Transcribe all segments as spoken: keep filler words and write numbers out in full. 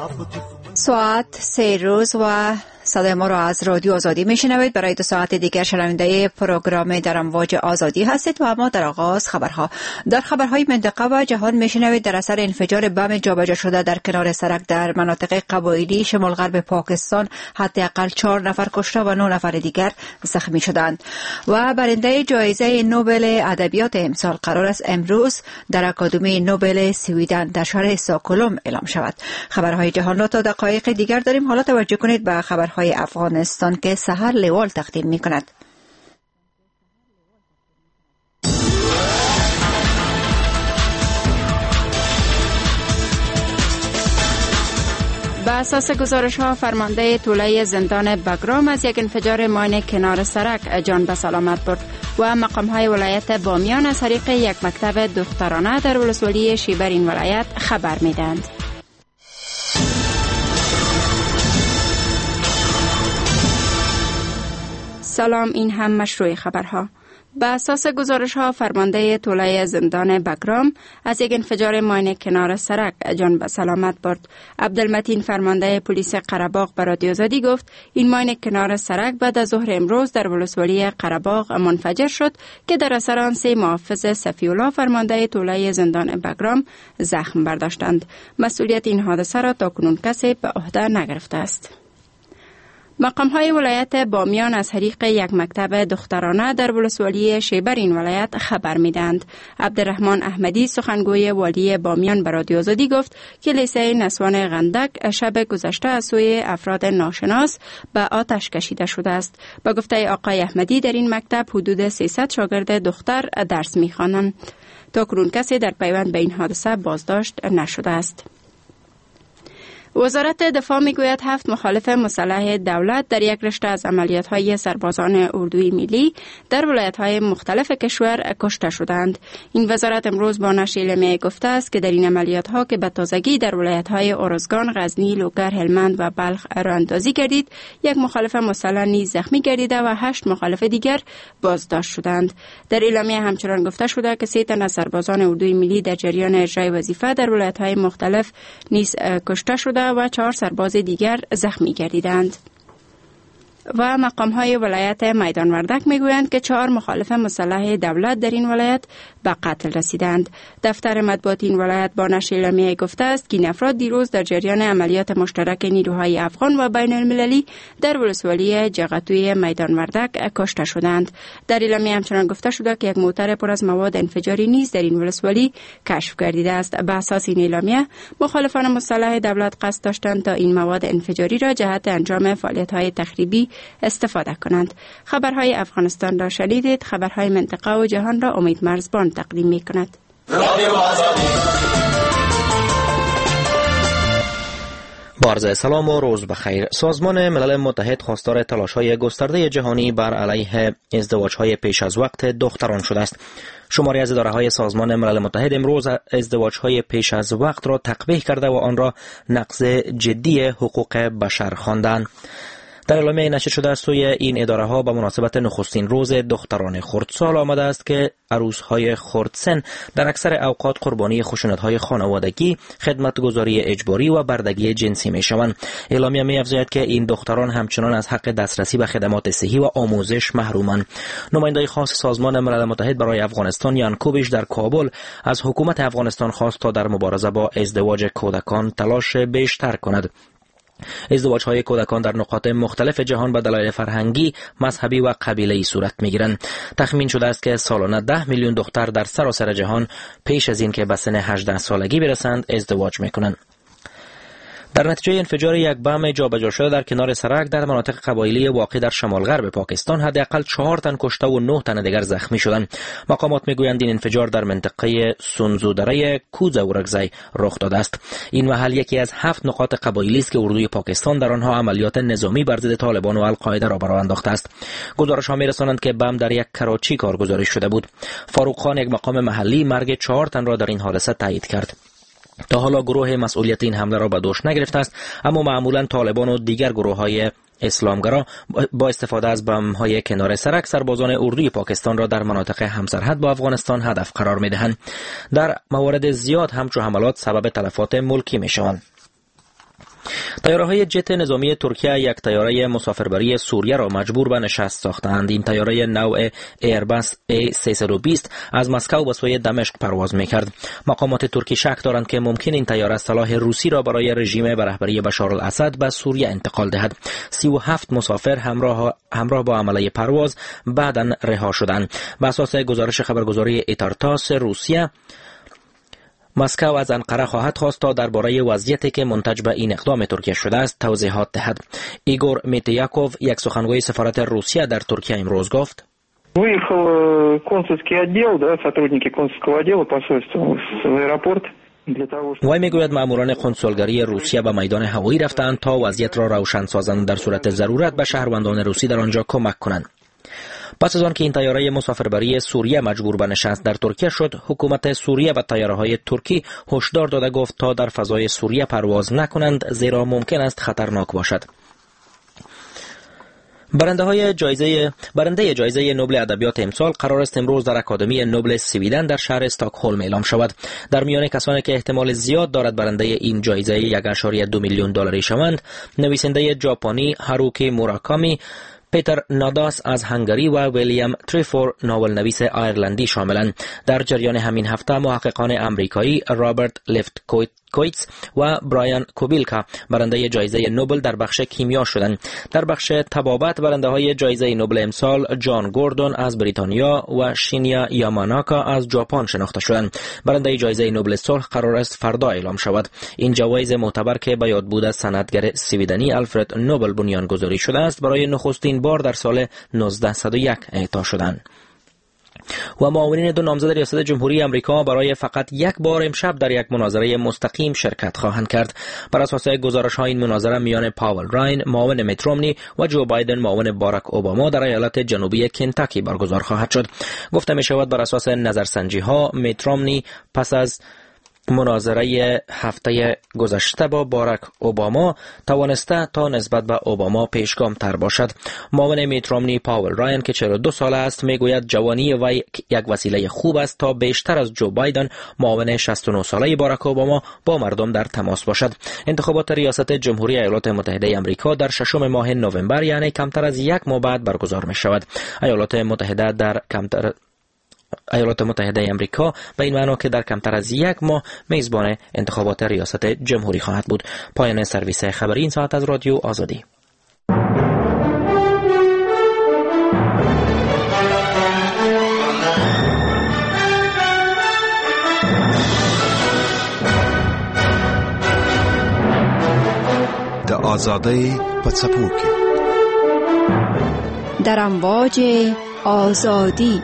ساعت سه روز و صدای ما را از رادیو آزادی میشنوید. برای دو ساعت دیگر شنونده پروگرام در امواج آزادی هستید و اما در آغاز خبرها. در خبرهای منطقه و جهان میشنوید در اثر انفجار بم جابجا شده در کنار سرک در مناطق قبایلی شمال غرب پاکستان حداقل چهار نفر کشته و نه نفر دیگر زخمی شدند. و برنده جایزه نوبل ادبیات امسال قرار است امروز در اکادمی نوبل سویدن در شهر استکهلم اعلام شود. خبرهای جهان را تا دقایق دیگر داریم. حالا توجه کنید به خبرهای افغانستان که سحر لیوال تقدیم می کند. به اساس گزارش ها فرمانده توله زندان بگرام از یک انفجار ماین کنار سرک جان به سلامت برد و مقام های ولایت بامیان از طریق یک مکتب دخترانه در ولسوالی شیبر این ولایت خبر می دهند. سلام، این هم مشروع خبرها. به اساس گزارش ها فرمانده توله زندان بگرام از یک انفجار ماین کنار سرک جان به سلامت برد. عبدالمتین فرمانده پلیس قره‌باغ به رادیو آزادی گفت این ماین کنار سرک بعد از ظهر امروز در ولسوالی قره‌باغ منفجر شد که در اثر آن سه محافظ صفی‌الله فرمانده توله زندان بگرام زخم برداشتند. مسئولیت این حادثه را تاکنون کسی به عهده نگرفته است. مقام های ولایت بامیان از طریق یک مکتب دخترانه در ولسوالی شیبر این ولایت خبر میدند. عبدالرحمن احمدی سخنگوی والی بامیان به رادیو آزادی گفت که لیسه نسوان غندک شب گذشته از سوی افراد ناشناس به آتش کشیده شده است. با گفته آقای احمدی در این مکتب حدود سیصد شاگرد دختر درس میخوانند. تاکنون کسی در پیوند به این حادثه بازداشت نشده است. وزارت دفاع میگوید هفت مخالف مسلح دولت در یک رشته از عملیات‌های سربازان اردوی ملی در ولایت‌های مختلف کشور کشته شدند. این وزارت امروز با نشر اعلامیه گفته است که در این عملیات‌ها که به تازگی در ولایت‌های ارزگان، غزنی، لوگر، هلمند و بلخ راه‌اندازی گردید، یک مخالف مسلح نیز زخمی گردیده و هشت مخالف دیگر بازداشت شدند. در اعلامیه همچنان گفته شده که سه تن از سربازان اردوی ملی در جریان اجرای وظیفه در ولایت‌های مختلف نیز کشته شده و چهار سرباز دیگر زخمی گردیدند. و مقام های ولایت میدان وردک میگویند که چهار مخالف مسلح دولت در این ولایت به قتل رسیدند. دفتر مطبوعات این ولایت با نشر اعلامیه گفته است که این افراد دیروز در جریان عملیات مشترک نیروهای افغان و بین المللی در ولسوالی جغتوی میدان وردک کشته شدند. در اعلامیه همچنان گفته شده که یک موتر پر از مواد انفجاری نیز در این ولسوالی کشف گردیده است. به اساس این اعلامیه مخالفان مسلح دولت قصد داشتند تا این مواد انفجاری را جهت انجام فعالیت‌های تخریبی استفاده کنند. خبرهای افغانستان را شنیدید. خبرهای منطقه و جهان را امید مرزبان تقدیم می کند. با عرض سلام و روز بخیر. سازمان ملل متحد خواستار تلاش‌های گسترده جهانی بر علیه ازدواج‌های پیش از وقت دختران شده است. شماری از اداره‌های سازمان ملل متحد امروز ازدواج‌های پیش از وقت را تقبیح کرده و آن را نقض جدی حقوق بشر خواندند. در اعلامیه نشر شده از سوی این اداره ها به مناسبت نخستین روز دختران خردسال آمده است که عروس‌های خردسن در اکثر اوقات قربانی خشونت‌های خانوادگی، خدمتگزاری اجباری و بردگی جنسی می‌شوند. اعلامیه می‌افزاید که این دختران همچنان از حق دسترسی به خدمات صحی و آموزش محرومند. نماینده خاص سازمان ملل متحد برای افغانستان یان کوبیش در کابل از حکومت افغانستان خواست تا در مبارزه با ازدواج کودکان تلاش بیشتر کند. ازدواج‌های کودکان در نقاط مختلف جهان به دلایل فرهنگی، مذهبی و قبیله‌ای صورت می‌گیرند. تخمین شده است که سالانه ده میلیون دختر در سراسر جهان پیش از این که به سن هجده سالگی برسند ازدواج می‌کنند. در نتیجه انفجار یک بم جابجا شده در کنار سرک در مناطق قبایلی واقع در شمال غرب پاکستان حداقل چهار تن کشته و نه تن دیگر زخمی شدند. مقامات میگویند این انفجار در منطقه سونزودره کوزاورگزای رخ داده است. این محل یکی از هفت نقاط قبایلی است که اردوی پاکستان در آنها عملیات نظامی بر ضد طالبان و القاعده را برآورده انداخته است. گزارش‌ها می‌رسانند که بم در یک کراچی کارگزاری شده بود. فاروق خان، یک مقام محلی، مرگ چهار تن را در این حادثه تایید کرد. تا حالا گروه مسئولیت این حمله را به دوش نگرفته است، اما معمولا طالبان و دیگر گروه‌های اسلامگرا با استفاده از بم‌های کنار سرک سربازان اردوی پاکستان را در مناطق همسرحد با افغانستان هدف قرار می‌دهند. در موارد زیاد همچو حملات سبب تلفات ملکی می‌شوند. طیاره‌های جت نظامی ترکیه یک طیاره مسافربری سوریه را مجبور به نشست ساختند. این طیاره نوع ایرباس ای سیصد و بیست از مسکو به سوی دمشق پرواز می‌کرد. مقامات ترکی شک دارند که ممکن این طیاره سلاح روسی را برای رژیم به رهبری بشار الاسد به سوریه انتقال دهد. سی و هفت مسافر همراه همراه با عمله پرواز بعداً رها شدند. بر اساس گزارش خبرگزاری ایتارتاس روسیه، مسکو از انقره خواهد خواست تا درباره وضعیتی که منتج به این اقدام ترکیه شده است توضیحات دهد. ایگور میتیاکوف، یک سخنگوی سفارت روسیه در ترکیه، امروز گفت: Выехал консульский отдел, да, сотрудники консульского отдела посольства в аэропорт. وی میگوید ماموران قنسولگری روسیه به میدان هوایی رفتند تا وضعیت را روشن سازند، در صورت ضرورت به شهروندان روسی در آنجا کمک کنند. پس از آن که این طیاره مسافربری سوریه مجبور به نشست در ترکیه شد، حکومت سوریه به طیاره‌های ترکی هشدار داده گفت تا در فضای سوریه پرواز نکنند، زیرا ممکن است خطرناک باشد. برنده های جایزه برنده جایزه نوبل ادبیات امسال قرار است امروز در اکادمی نوبل سویدن در شهر استکهلم اعلام شود. در میان کسانی که احتمال زیاد دارد برنده این جایزه یک ممیز دو میلیون دلاری شوند، نویسنده ژاپنی هاروکی موراکامی، پیتر ناداس از هنگری و ویلیام تریفور ناول نویس آیرلندی شاملند. در جریان همین هفته محققان امریکایی رابرت لیفت کویتس و برایان کوبیلکا برنده جایزه نوبل در بخش کیمیا شدند. در بخش طبابت برنده های جایزه نوبل امسال جان گوردون از بریتانیا و شینیا یاماناکا از ژاپن شناخته شدند. برنده جایزه نوبل صلح قرار است فردا اعلام شود. این جوایز معتبر که به یاد بود از صنعتگر سویدنی آلفرد نوبل بنیانگذاری شده است، برای نخستین بار در سال نوزده صد و یک اعطا شدند. و معاونین دو نامزد ریاست جمهوری امریکا برای فقط یک بار امشب در یک مناظره مستقیم شرکت خواهند کرد. بر اساس گزارش‌ها این مناظره میان پاول راین، معاون میت رومنی و جو بایدن، معاون باراک اوباما، در ایالت جنوبی کنتاکی برگزار خواهد شد. گفته می شود بر اساس نظرسنجی‌ها میت رومنی پس از مناظره هفته گذشته با باراک اوباما توانسته تا نسبت به اوباما پیشگام تر باشد. معاون میت رومنی پاول راین که چهل و دو ساله است میگوید جوانی وی یک وسیله خوب است تا بیشتر از جو بایدن، معاون شصت و نه ساله باراک اوباما، با مردم در تماس باشد. انتخابات ریاست جمهوری ایالات متحده آمریکا در ششم ماه نوامبر، یعنی کمتر از یک ماه بعد برگزار می شود. ایالات متحده در کمتر ایالات متحده آمریکا به این معنا که در کمتر از یک ماه میزبان انتخابات ریاست جمهوری خواهد بود. پایان سرویس خبری این ساعت از رادیو آزادی. د آزادۍ په څپو کې در امواج آزادی.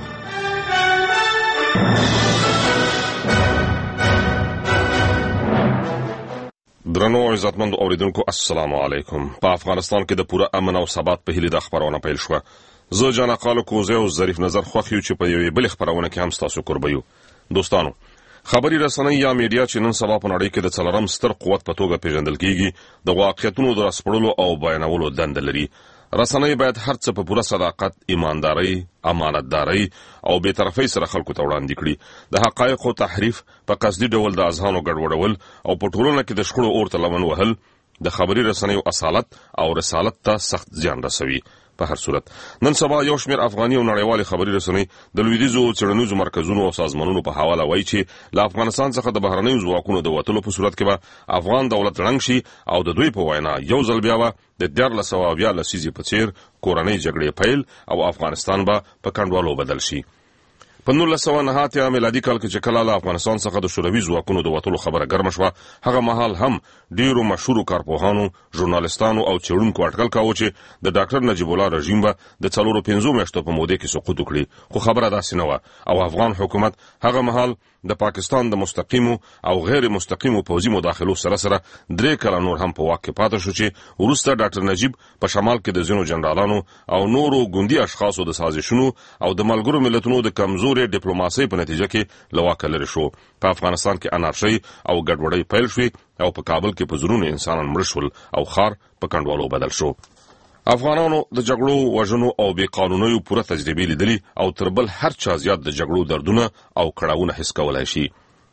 درنو عزتمند اوریدونکو، السلام علیکم. په افغانستان کې د پوره امن او ثبات په هیله د خبرونه پیل شو. زه جان اقال کوزه او ظریف نظر خوښ یو چې په یوې بل خبرونه کې هم تاسو قربیو. دوستانو، خبري رسنۍ یا میډیا چې نن سبا په نړۍ کې د څلورم ستر قوت په توګه پیژندل کیږي، د واقعیتونو د راسپړلو او بیانولو دنده لري. رسنۍ باید هر څه په پوره صداقت، ایمانداري، امانتداري او بې طرفۍ سره خلکو ته وړاندې کړي. د حقایقو تحریف، په قصدي ډول د اذهانو ګډوډول او په ټولنه کې د شخړو اور ته لمن وهل د خبري رسنیو اصالت او رسالت ته سخت زیان رسوي. په هر صورت نن سبا یو شمېر افغاني او نړیوالې خبري رسنۍ د لویدیځو څېړنیزو مرکزونو او سازمانونو په حواله وایي چې له افغانستان څخه د بهرنیو ځواکونو د وتلو په صورت کې به افغان دولت ړنګ شي او د دوی په وینا یو ځل بیا به د دیارلس سوه اویا لسیزې په څېر کورنۍ جګړې پیل او افغانستان به په کنډوالو بدل شي. په نولس سوه نهه اتیا میلادي کال کې چې کله له افغانستان څخه د شوروي ځواکونو د وتلو خبره ګرمه شوه، هغه مهال هم ډیرو مشهورو کارپوهانو، ژورنالستانو او څېړونکو اټکل کاوه چې د ډاکټر نجیب الله رژیم به د څلورو پنځو میاشتو په موده کې سقوط وکړي، خو خبره داسې نه وه او افغان حکومت هغه مهال د پاکستان د مستقیمو او غیر مستقیمو پوځي مداخلو سره سره درې کاله نور هم په واک کې پاتې شو چې وروسته ډاکټر نجیب په شمال کې د ځینو جنرالانو او نورو ګوندي اشخاصو د سازشونو او د ملګرو ملتونو د کمزورې ډیپلوماسۍ په نتیجه کې له واکه لرې شو. په افغانستان کې انارشۍ او ګډوډۍ پیل شوې او په کابل کې په زرونو انسانان مړه شول او ښار په کنډوالو بدل شو. افغانانو د جګړو، وژنو او بې قانونیو پوره تجربې لیدلي او تر بل هر چا زیات د جګړو دردونه او کړاوونه حس کولای شي.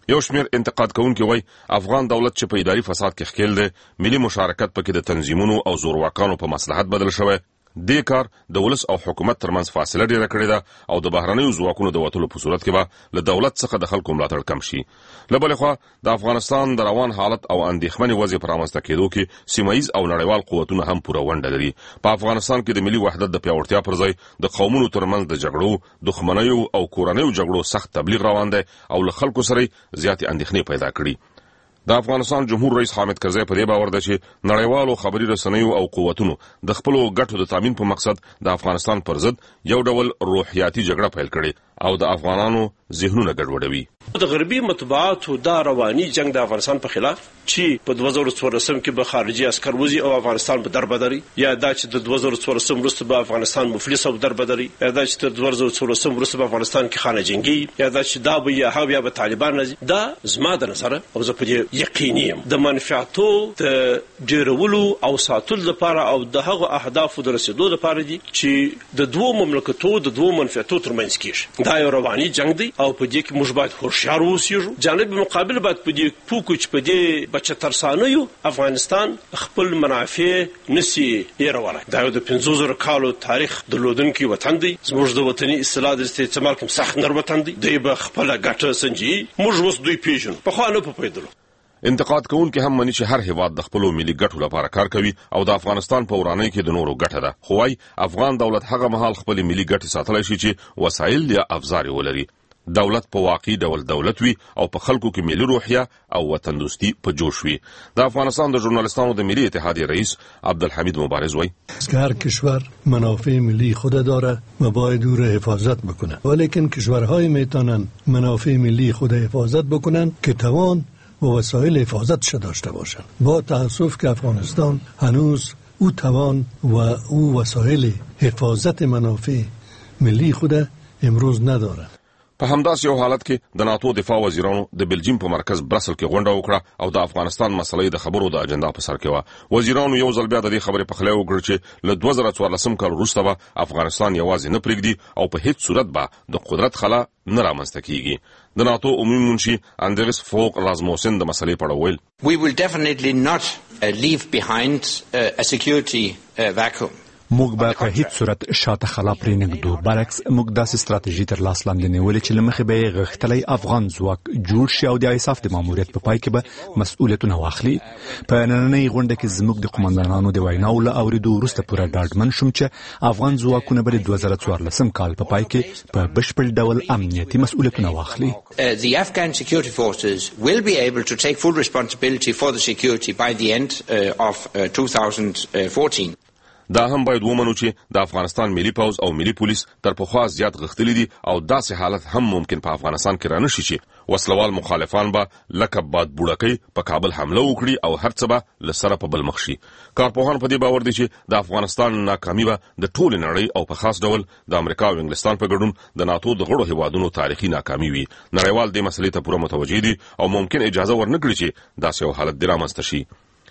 یو شمېر انتقاد کوونکي وایي افغان دولت چې په اداري فساد کې ښکېل دی، ملي مشارکت پکې د تنظیمونو او زورواکانو په مصلحت بدل شوی. دې کار د ولس او حکومت ترمنځ فاصله ډیره کړې ده او د بهرنیو ځواکونو د وتلو په صورت کې به له دولت څخه د خلکو ملاتړ کم شي. له بلې خوا د افغانستان د روان حالت او اندېښمنې وضع په رامنځته کېدو کې سیمه ییز او نړیوال قوتونه هم پوره ونډه لري. په افغانستان کې د ملي وحدت د پیاوړتیا پر ځای د قومونو ترمنځ د جګړو، دښمنیو او کورنیو جګړو سخت تبلیغ روان دی او له خلکو سره زیاتې اندېښنې پیدا کړي. د افغانستان جمهور رئیس حامد کرزی په دې باور ده چې نړیوالو خبري رسنیو او قوتونو د خپلو ګټو د تامین په مقصد د افغانستان پر ضد یو ډول روحیاتي جګړه پیل کړي او د افغانانو ذهنونه ګډوډوي. د غربي مطبوعاتو دا رواني جنگ د افغانستان په خلاف چې په دوه زره څوارلسم کې به خارجي عسكر وځي او افغانستان به دربدري، یا دا چې د دوه زره څوارلسم وروسته به افغانستان مفلس او دربدري، یا دا چې د دوه زره څوارلسم وروسته به افغانستان کې خانه جنگي، یا دا چې دا به یا هغه یا به طالبان راځي. دا زما د نظره او زه په دې یقیني یم د منفعتو د ډیرولو او ساتلو لپاره او د هغو اهدافو د رسیدو لپاره دي چې د دوو مملکتو د دوو منفعتو ترمنځ کېږي. دا یو رواني جنگ دی او په دې کې موږ باید هوښیار اوسېږو. جانب مقابل باید په دې پوه کړو چې په دې بچترسانیو افغانستان خپل منافع نسي هېرولی. دا یو د پنځو زرو کالو تاریخ درلودونکی وطن دی. زموږ د وطني اصطلاح د استعمال کوم سخت نر وطن دی. دوی به خپله ګټه سنجي، موږ اوس دوی پېژنو، پخوا نه پوهېدلو. انتقاد کوونکي هم مني چې هر هیواد د خپلو ملي ګټو لپاره کار کوي او د افغانستان په ورانۍ کې د نورو ګټه ده. خو وايي افغان دولت هغه مهال خپل ملي ګټې ساتلی شي چې وسایل یا افزار ولري. دولت په واقعي ډول دولت وي او په خلکو کې ملي روحیه او وطن دوستی په جوش وي. د افغانستان د ژورنالیستانو د ملي اتحادیه رئیس عبدالحمید مبارز وایي هر کشور منافع ملی خود داره و باید او را حفاظت بکنه، ولیکن کشورهای میتونن منافع ملی خود حفاظت بکنن که توان و وسایل حفاظتش داشته باشند. با تأسف که افغانستان هنوز او توان و او وسایل حفاظت منافع ملی خود امروز نداره. په همداس یو حالت کې د ناتو دفاع وزیرانو د بلجیم په مرکز برسل کې غونډه وکړه او د افغانستان مسلې د خبرو د اجنډا په سر کې و. وزیرانو یو ځل بیا د دې خبرې په خله وکړه چې له دوه زره څوارلسم کال وروسته به افغانستان یوازې نه پرېږدي او په هیڅ صورت به د قدرت خلا نه رامنځته کیږي. د ناتو عمومي منشي اندرس فوق رازموسن د مسلې په اړه ویل We will definitely not uh, leave behind uh, a security uh, vacuum. موږ به په هیڅ صورت شاته خلا پرې نږدو. برعکس موږ داسې ستراتیژي تر لاس لاندې نیولې چې له مخې به یې غښتلی افغان ځواک جوړ شي او د ایساف د ماموریت په پای کې به مسؤلیتونه واخلي. په نننۍ غونډه کې زموږ د قمندانانو د ویناو له اورېدو وروسته پوره ډاډمن شوم چې افغان ځواکونه به د دوه زره څوارلسم کال په پای کې په بشپړ ډول امنیتي مسؤلیتونه واخلي. The Afghan security forces will be able to take full responsibility for the security by the end uh, of uh, two thousand fourteen. دا هم باید ومنو چې د افغانستان ملي پوځ او ملي پولیس تر پخوا زیات غښتلي دي او داسې حالت هم ممکن په افغانستان کې رانشي چې وسلوال مخالفان به لکه باد بوډکۍ په کابل حمله وکړي او هر څه به له سره په بل مخ شي. کارپوهان په دې باور دي چې د افغانستان ناکامي به د ټولې نړۍ او په خاص ډول د امریکا او انګلستان په ګډون د ناتو د غړو هیوادونو تاریخي ناکامي وي. نړیوال دې مسلې ته پوره متوجه دي او ممکن اجازه ورنکړي چې داسې یو حالت دې رامنځته شي.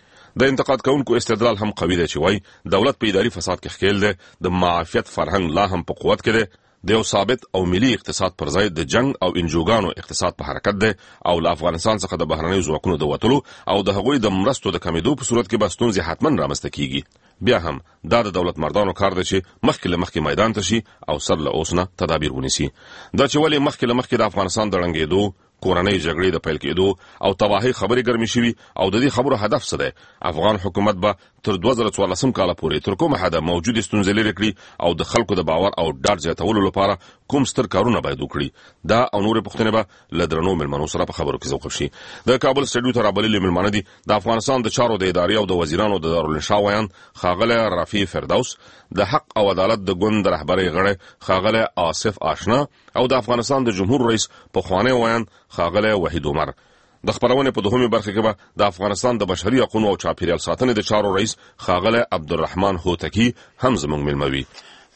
د انتقاد کوونکو استدلال هم قوي دی چې وایي دولت په اداري فساد کې ښکېل دی، د معافیت فرهنګ لا هم په قوت کې دی، د یو ثابت او ملي اقتصاد پر ځای د جنگ او انجوګانو اقتصاد په حرکت دی او له افغانستان څخه د بهرنیو ځواکونو د وتلو او د هغوی د مرستو د کمیدو په صورت کې به ستونزې حتما رامنځته کیږي. بیا هم دا د دولت مردانو کار دی چې مخکې له مخکې میدان ته شي او سر له اوس نه تدابیر ونیسي. دا چې ولې مخکې له مخکې د افغانستان د ړنګېدو، کورنۍ جګړې د پیل کېدو او تباهۍ خبرې ګرمې شوي او د دې خبرو هدف څه دی؟ افغان حکومت به تر دوه زره څوارلسم کاله پورې تر کومه حده موجودې ستونزې لرې کړي او د خلکو د باور او ډاډ زیاتولو لپاره کوم ستر کارونه باید وکړي. دا او نورې پوښتنې به له درنو مېلمنو سره په خبرو کې ذوقف شي. د کابل سټډیو ته رابللي مېلمانه دي د افغانستان د چارو د ادارې او د وزیرانو د دارالانشا ویان ښاغلی رفیع فردوس، د حق او عدالت د ګوند د رهبرۍ غړی ښاغلی آصف آشنا او د افغانستان د جمهور رئیس پخوانی ویان ښاغلی وحید عمر. د خبرونې په دوهمې برخه کې به د افغانستان د بشري حقوقو او چاپیریال ساتنې د چارو رئیس ښاغلی عبدالرحمن هوتکی هم زموږ مېلمه وي.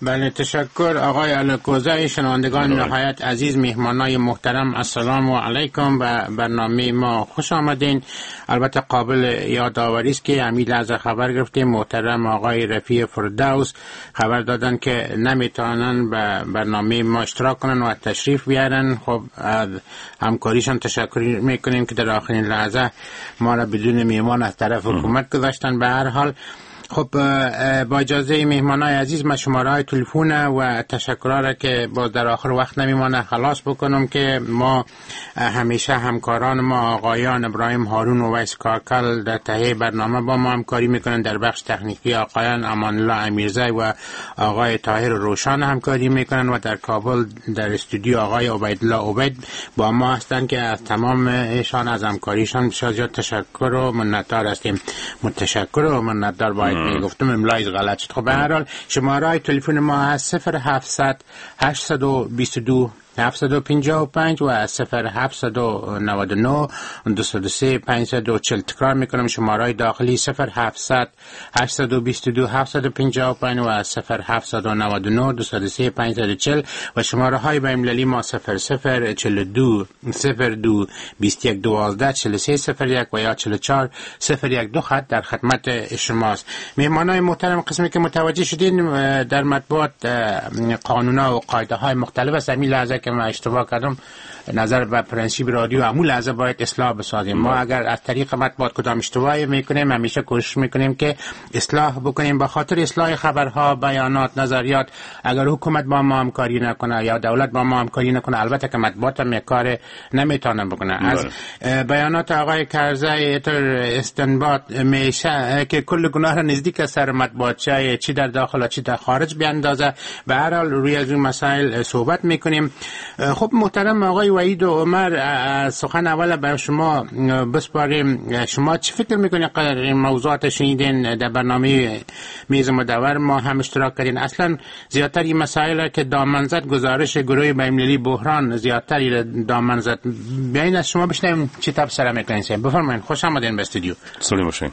بله تشکر آقای الکوزه. شنوندگان نهایت عزیز، مهمانای محترم، السلام علیکم. به برنامه ما خوش آمدین. البته قابل یادآوری است که همین لحظه خبر گرفتیم محترم آقای رفیع فردوس خبر دادن که نمیتونن به برنامه ما اشتراک کنن و تشریف بیارن. خب همکاریشان تشکر میکنیم که در آخرین لحظه ما را بدون میهمان از طرف حکومت گذاشتن. به هر حال خب با اجازه مهمانای عزیز من شماره های تلفن و تشکرها را که باز در آخر وقت نمیمانه خلاص بکنم که ما همیشه همکاران ما آقایان ابراهیم هارون و ویس کاکل در تهیه برنامه با ما همکاری میکنن. در بخش تکنیکی آقایان امان الله امیرزی و آقای طاهر روشان همکاری میکنن و در کابل در استودیو آقای عبیدالله عبید با ما هستند که از تمام ایشان از همکاریشان بسیار زیاد تشکر و منتدار هستیم. متشکر و منتدار باید گفتم املایز غلط شد. خب به هر حال شماره تلفن ما هست صفر هفتصد هشتصد و بیست و دو هفتصد و پنجاه و پنج و صفر هفتصد و نود و نه دویست و سه پانصد و چهل. تکرار میکنم شماره داخلی صفر هفتصد هشتصد و بیست و دو هفتصد و پنجاه و پنج و صفر هفتصد و نود و نه دویست و سه پانصد و چهل و شماره های بین‌المللی ما صفر صفر چهل و دو صفر دو بیست و یک دوازده چهل و سه صفر یک و یا چهل و چهار صفر یک دو خط در خدمت شماست. مهمانای محترم، قسمی که متوجه شدین در مطبوعات قانونا و قاعده های مختلف است. همین لحظه که من اشتباه کردم نظر به پرنسیپ رادیو همون لحظه باید اصلاح بسازیم. ما اگر از طریق مطبوعات کدام اشتباهی میکنیم همیشه کوشش میکنیم که اصلاح بکنیم به خاطر اصلاح خبرها، بیانات، نظریات. اگر حکومت با ما همکاری نکنه یا دولت با ما همکاری نکنه البته که مطبوعات هم کار نمیتونه بکنه. از بیانات آقای کرزی تر استنباط میشه که کل گناه را نزدیک سر مطبوعات چه چی در داخل و چی در خارج بیاندازه. به هر حال روی از این مسائل صحبت میکنیم. خب محترم آقای وحید و عمر، سخن اول برای شما بسپاریم. شما چی فکر میکنید این موضوعات شنیدین در برنامه میز مدور ما هم اشتراک کردین؟ اصلا زیادتر این مسائل که دامن زد گزارش گروه بین‌المللی بحران زیادتر دامن زد. بیاین از شما بشنویم چی تبصره میکنین. بفرمایید. خوش آمدین به استودیو. سلام باشین.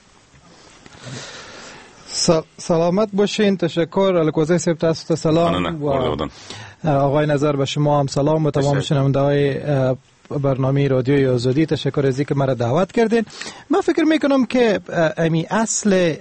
سلامت باشین. تشکر الکوزه صاحب، تاسو سلام و آقای نظر به شما هم سلام و تمام شنونده‌های برنامه رادیوی آزادی. تشکر از اینکه مرا دعوت کردین. من فکر میکنم که امی اصل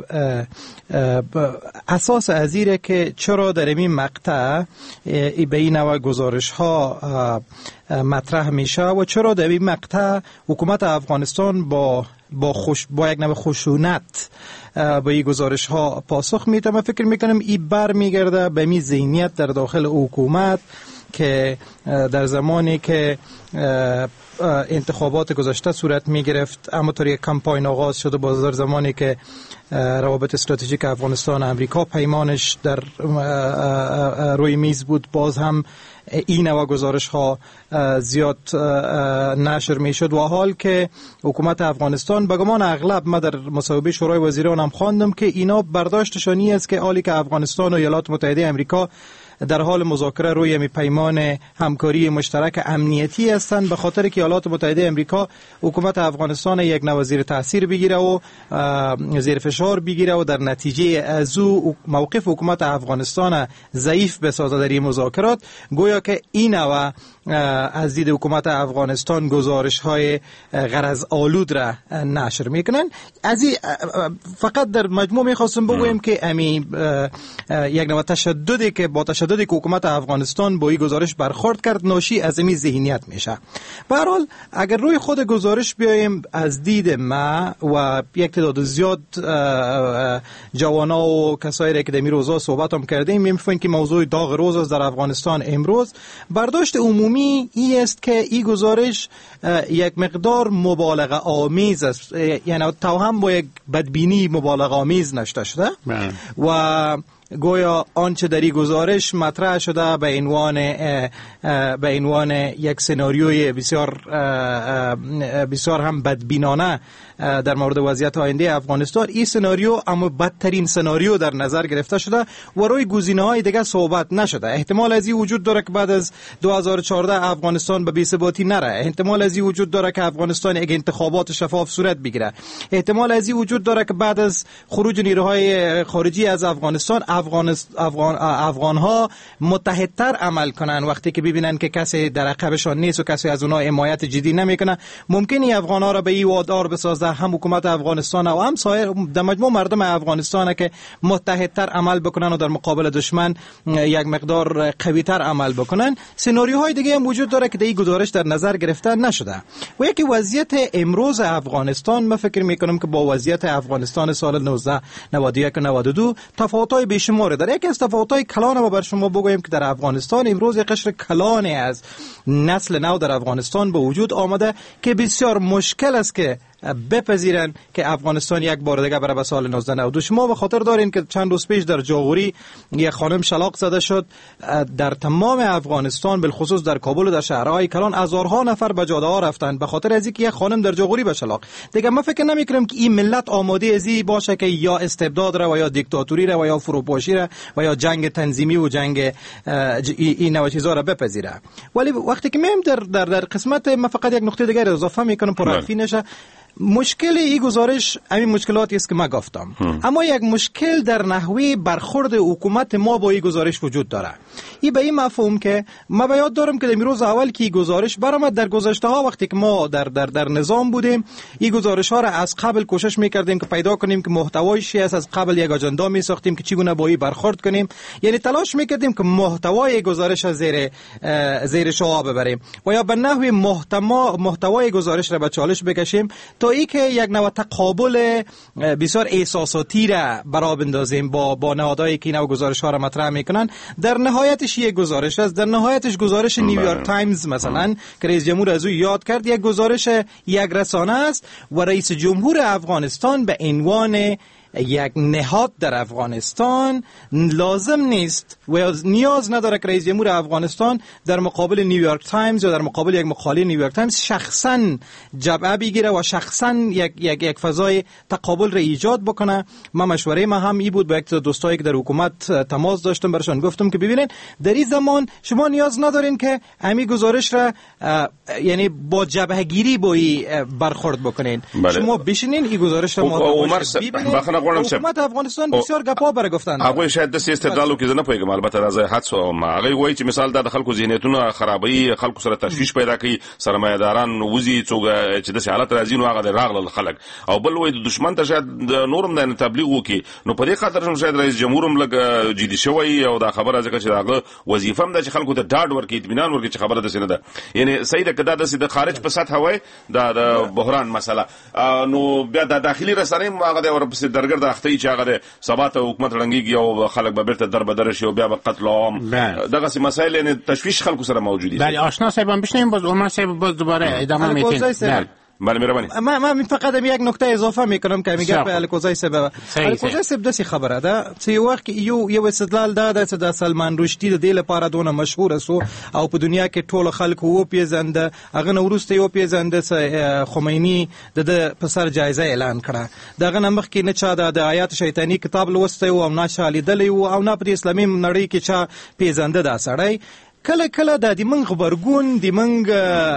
اساس ازیره که چرا در این مقطع به این نوع گزارش ها مطرح میشه و چرا در این مقطع حکومت افغانستان با با خوش با یک نوع خشونت با این گزارش ها پاسخ میده. من فکر میکنم این بر میگرده به می ذهنیت در داخل حکومت که در زمانی که انتخابات گذشته صورت می گرفت اما طور یک کمپاین آغاز شد و باز در زمانی که روابط استراتژیک افغانستان امریکا پیمانش در روی میز بود، باز هم این نوع گزارش ها زیاد نشر می شد و حال که حکومت افغانستان به گمان اغلب ما در مصاحبه شورای وزیران هم خواندم که اینا برداشتشانی است که حالی که افغانستان و ایالات متحده امریکا در حال مذاکره روی می پیمان همکاری مشترک امنیتی هستند، به خاطر که ایالات متحده امریکا حکومت افغانستان یک نوع زیر تاثیر بگیره و زیر فشار بگیره و در نتیجه از او موقف حکومت افغانستان ضعیف بسازه در این مذاکرات، گویا که این نوع از دید حکومت افغانستان گزارش های غرض آلود را نشر میکنن. از این فقط در مجموع میخواستم بگویم که امی یک نوع تشددی که با تشددی که حکومت افغانستان با این گزارش برخورد کرد ناشی از این ذهنیت میشه. به هر حال اگر روی خود گزارش بیایم، از دید ما و یک تعداد زیاد جوانا و کسایی که در این روزا صحبت هم کردیم میفهمیم که موضوع داغ روز است در افغانستان امروز. برداشت عمومی این است که این گزارش یک مقدار مبالغه آمیز است، یعنی توهم با یک بدبینی مبالغه آمیز نشته شده و گویا آنچه در این گزارش مطرح شده به عنوان به عنوان یک سناریوی بسیار بسیار هم بدبینانه در مورد وضعیت آینده افغانستان، این سناریو اما بدترین سناریو در نظر گرفته شده و روی گزینه‌های دیگه صحبت نشده. احتمال از این وجود داره که بعد از دو هزار و چهارده افغانستان به بی‌ثباتی نره. احتمال از این وجود داره که افغانستان یک انتخابات شفاف صورت بگیره. احتمال از این وجود داره که بعد از خروج نیروهای خارجی از افغانستان افغان افغان افغان‌ها متحدتر عمل کنن. وقتی که ببینن که کسی در عقبشان نیست و کسی از اونها حمایت جدی نمیکنه، ممکنه افغان‌ها را به این وادار بسازه، هم حکومت افغانستان و هم سایر در مجموع مردم افغانستان که متحدتر عمل بکنن و در مقابل دشمن یک مقدار قوی‌تر عمل بکنن. سناریوهای دیگه هم وجود داره که در این گزارش در نظر گرفته نشده. و یکی وضعیت امروز افغانستان، من فکر میکنم که با وضعیت افغانستان سال نوزده نود و یک و نود و دو تفاوت‌های بیشماری داره. یکی از تفاوت‌های کلان ما بر شما بگویم که در افغانستان امروز یک قشر کلانی از نسل نو در افغانستان به وجود آمده که بسیار مشکل است که بپذیرن که افغانستان یک بار دیگه بره به سال نوزده نود و دو. شما به خاطر دارین که چند روز پیش در جاغوری یک خانم شلاق زده شد. در تمام افغانستان بالخصوص در کابل و در شهرهای کلان هزارها نفر به جاده ها رفتند به خاطر از اینکه یک خانم در جاغوری به شلاق. دیگه من فکر نمی‌کنم که این ملت آماده ازی باشه که یا استبداد را و یا دیکتاتوری را و یا فروپاشی را و یا جنگ تنظیمی و جنگ این نوع چیزا را بپذیره. ولی وقتی که میم در در در قسمت من فقط یک نکته دیگه اضافه میکنم پرحرفی نشه. مشکل این گزارش همین مشکلاتی است که من گفتم، اما یک مشکل در نحوه برخورد حکومت ما با این گزارش وجود داره. این به این مفهوم که من به یاد دارم که در روز اول که این گزارش برآمد، در گذشته ها وقتی که ما در در در نظام بودیم این گزارش ها را از قبل کوشش میکردیم که پیدا کنیم که محتوایش چی است، از قبل یک اجندا میساختیم که چگونه با این برخورد کنیم، یعنی تلاش میکردیم که محتوای گزارش از زیر زیر شعاع ببریم و یا به نحوی محتوا محتوای گزارش را به چالش بکشیم تا ای که یک نوع تقابل بسیار احساساتی را برا بندازیم با با نهادهایی که نوع گزارش ها را مطرح میکنن. در نهایتش یک گزارش است، در نهایتش گزارش نیویورک تایمز مثلا که رئیس جمهور از او یاد کرد، یک گزارش یک رسانه است و رئیس جمهور افغانستان به عنوان یک نهاد در افغانستان لازم نیست و نیاز نداره که رئیس جمهور افغانستان در مقابل نیویورک تایمز یا در مقابل یک مقاله نیویورک تایمز شخصا جبهه بگیره و شخصا یک یک یک فضای تقابل را ایجاد بکنه. من مشوره ما هم ای بود با یک دوستایی که در حکومت تماس داشتم برشان گفتم که ببینید در این زمان شما نیاز ندارین که همین گزارش را یعنی با جبهه گیری با برخورد بکنین. بله. شما بشینین این گزارش را مطالعه ببینید. حکومت افغانستان بسیار گپا برای گفتن هغه شاید د استدلالو کې نه پوهیږم، البته راځي حدس او هغه وایي چې مثال د خلکو ذهنیتونه خرابوي، خلکو سره تشویش پیدا کوي، سرمایه‌داران وزي څوک چې د حالت راځي نو هغه د راغله خلک او بل وایي د دشمن ته شاید نورم د تبلیغ وکي. نو په دې خاطر شاید رئیس جمهور هم لګ جدي شوی او دا خبره ځکه چې هغه وظیفه هم د خلکو ته ډاډ ورکړي، اطمینان ورکړي چې خبره د سینه ده، یعنی صحیح ده کدا د خارج په سطح وای د بحران مسله نو بیا د داخلي رسنۍ هغه د ورپسې درګر د اختي چې هغه سبات حکومت رنګيږي او خلک به بیرته در بدر شي او بیا به قتل عام دغه سي مسائل نه تشویش خلکو سره موجود دي. بله آشنا صاحب بشنیم باز عمر صاحب باز دوباره ادامه میتین. بله مهربانی. ما ما فقط یک نکته اضافه میکنم که میگه به الکوزای سبب الکوزای سبب دسی خبره ده چې وخت یو یو استدلال ده د سلمان رشدي د دې لپاره دونه مشهور اسو او په دنیا کې ټول خلکو و پیژند هغه نورسته یو پیژند خمینی د په سر جایزه اعلان کړه دغه نمخ کې نه چا د آیات شیطانی کتاب لوسته او نه شالي دلی او نه په اسلامي نړۍ کې چا پیژند ده سړی کله کله د دې منغ برګون د منغ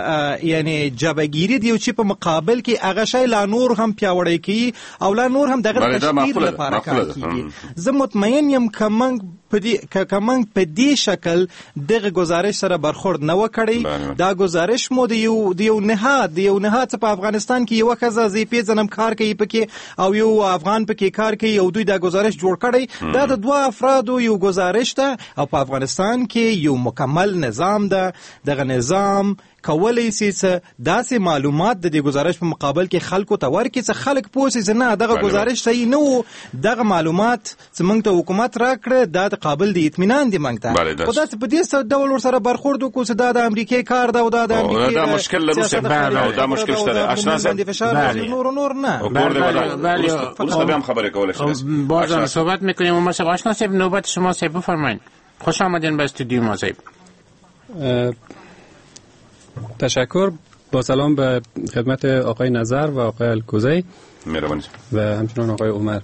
یعنی جبهګيري دی چې په مقابل کې هغه شی لا نور هم پیاوړی کی او لا نور هم دغه تشکیل لپاره کوي. زه مطمئن یم کمنګ په دې کمنګ په دې شکل دغه گزارش سره برخورد نه وکړي. دا گزارش مو د یو د یو نهاد د یو نهاد په افغانستان کې یو خزه زی په ځنم کار کوي پکې او یو افغان پکې کار کوي او دوی دا گزارش جوړ کړي. دا د دوه افرادو یو گزارش ده او په افغانستان کې یو مکمل نظام ده. دغه نظام کولای شي داسې معلومات د دې گزارش په مقابل کې خلکو ته ورکړي چې خلک پوښتنه نه دغه گزارش صحیح نه وو، دغه معلومات چې موږ ته حکومت راکړه دا قابل د اطمینان دي موږ ته. خو دا په دې ډول ور سره برخورد وکړو چې دا د امریکای کار ده او دا د امریکای دا مشکل لروسه او دا مشکل شته آشنا صاحب نور نور نه بله اوس هم خبره کوله بازم صحبت می‌کنیم ما صاحب آشنا صاحب نوبت شما صاحب بفرمایید. خوش آمدین به استودیو ما صاحب. تشکر. با سلام به خدمت آقای نظر و آقای الکوزی مهربانی و همچنان آقای عمر.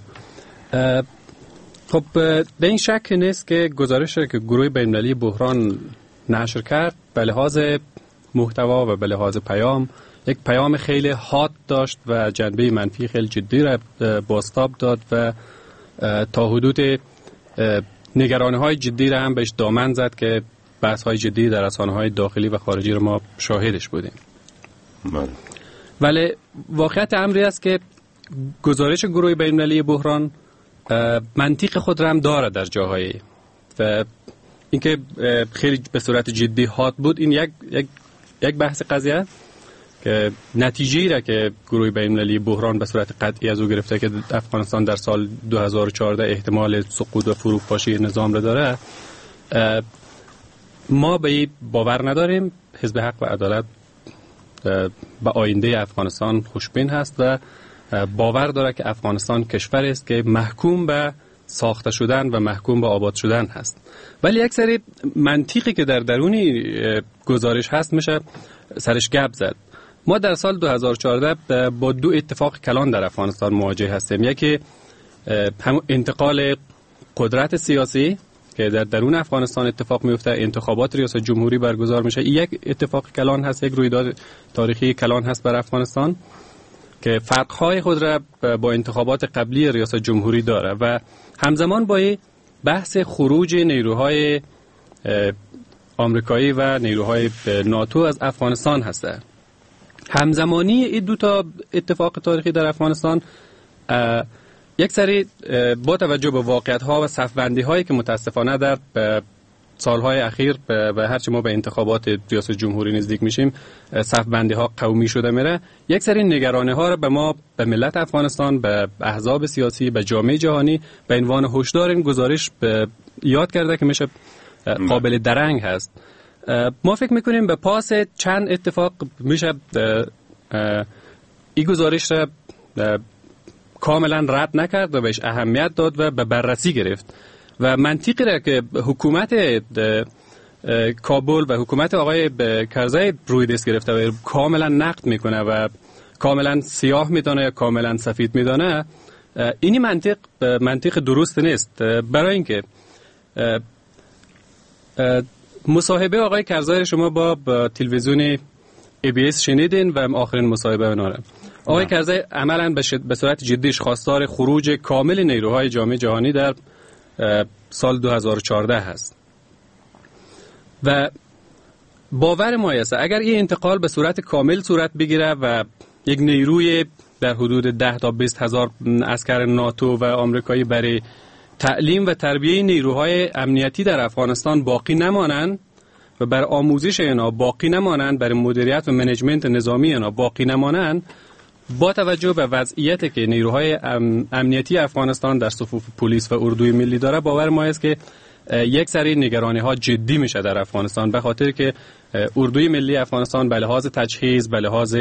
خب به این شک نیست که گزارش که گروه بین‌المللی بحران نشر کرد به لحاظ محتوا و به لحاظ پیام یک پیام خیلی حاد داشت و جنبه منفی خیلی جدی را بازتاب داد و تا حدود نگرانی‌های جدی را هم بهش دامن زد که بحث‌های جدی در رسانه‌های داخلی و خارجی رو ما شاهدش بودیم. بله. ولی واقعیت امری است که گزارش گروه بین‌المللی بحران منطق خود را هم داره در جاهایی و اینکه خیلی به صورت جدی حاد بود این یک یک یک بحث قضیه که نتیجه‌ای را که گروه بین‌المللی بحران به صورت قطعی از او گرفته که افغانستان در سال دو هزار و چهارده احتمال سقوط و فروپاشی نظام را داره، ما به این باور نداریم. حزب حق و عدالت به آینده افغانستان خوشبین هست و باور داره که افغانستان کشوری است که محکوم به ساخته شدن و محکوم به آباد شدن هست. ولی یک سری منطقی که در درونی گزارش هست میشه سرش گپ زد. ما در سال دو هزار و چهارده با دو اتفاق کلان در افغانستان مواجه هستیم. یکی همون انتقال قدرت سیاسی که در درون افغانستان اتفاق میفته، انتخابات ریاست جمهوری برگزار میشه. این یک اتفاق کلان هست، یک رویداد تاریخی کلان هست بر افغانستان که فرق‌های خود را با انتخابات قبلی ریاست جمهوری داره و همزمان با بحث خروج نیروهای آمریکایی و نیروهای ناتو از افغانستان هسته. همزمانی این دو تا اتفاق تاریخی در افغانستان یک سری با توجه به واقعیت‌ها و صف‌بندی‌هایی که متاسفانه در سالهای اخیر و هرچی ما به انتخابات ریاست جمهوری نزدیک میشیم صف‌بندی‌ها قومی شده میره، یک سری نگرانی‌ها رو به ما، به ملت افغانستان، به احزاب سیاسی، به جامعه جهانی به عنوان هشدار این گزارش یاد کرده که میشه قابل درنگ هست. ما فکر میکنیم به پاس چند اتفاق میشه این گزارش را کاملا رد نکرد و بهش اهمیت داد و به بررسی گرفت و منطقی را که حکومت کابل و حکومت آقای کرزی روی دست گرفته و کاملا نقد میکنه و کاملا سیاه میدانه یا کاملا سفید میدانه، اینی منطق منطق درست نیست. برای اینکه مصاحبه آقای کرزی شما با تلویزیون ای بی اس شنیدین و آخرین مصاحبه اونا را. آقای کرزی عملاً به صورت جدیش خواستار خروج کامل نیروهای جامعه جهانی در سال دو هزار و چهارده هست و باور ما است اگر این انتقال به صورت کامل صورت بگیره و یک نیروی در حدود ده تا بیست هزار عسکر ناتو و آمریکایی برای تعلیم و تربیه نیروهای امنیتی در افغانستان باقی نمانند و بر آموزش اینا باقی نمانند، برای مدیریت و منیجمنت نظامی اینا باقی نمانند، با توجه به وضعیتی که نیروهای امنیتی افغانستان در صفوف پلیس و اردوی ملی داره، باور ما است که یک سری نگرانی ها جدی میشه در افغانستان، به خاطر که اردوی ملی افغانستان به لحاظ تجهیز، به لحاظ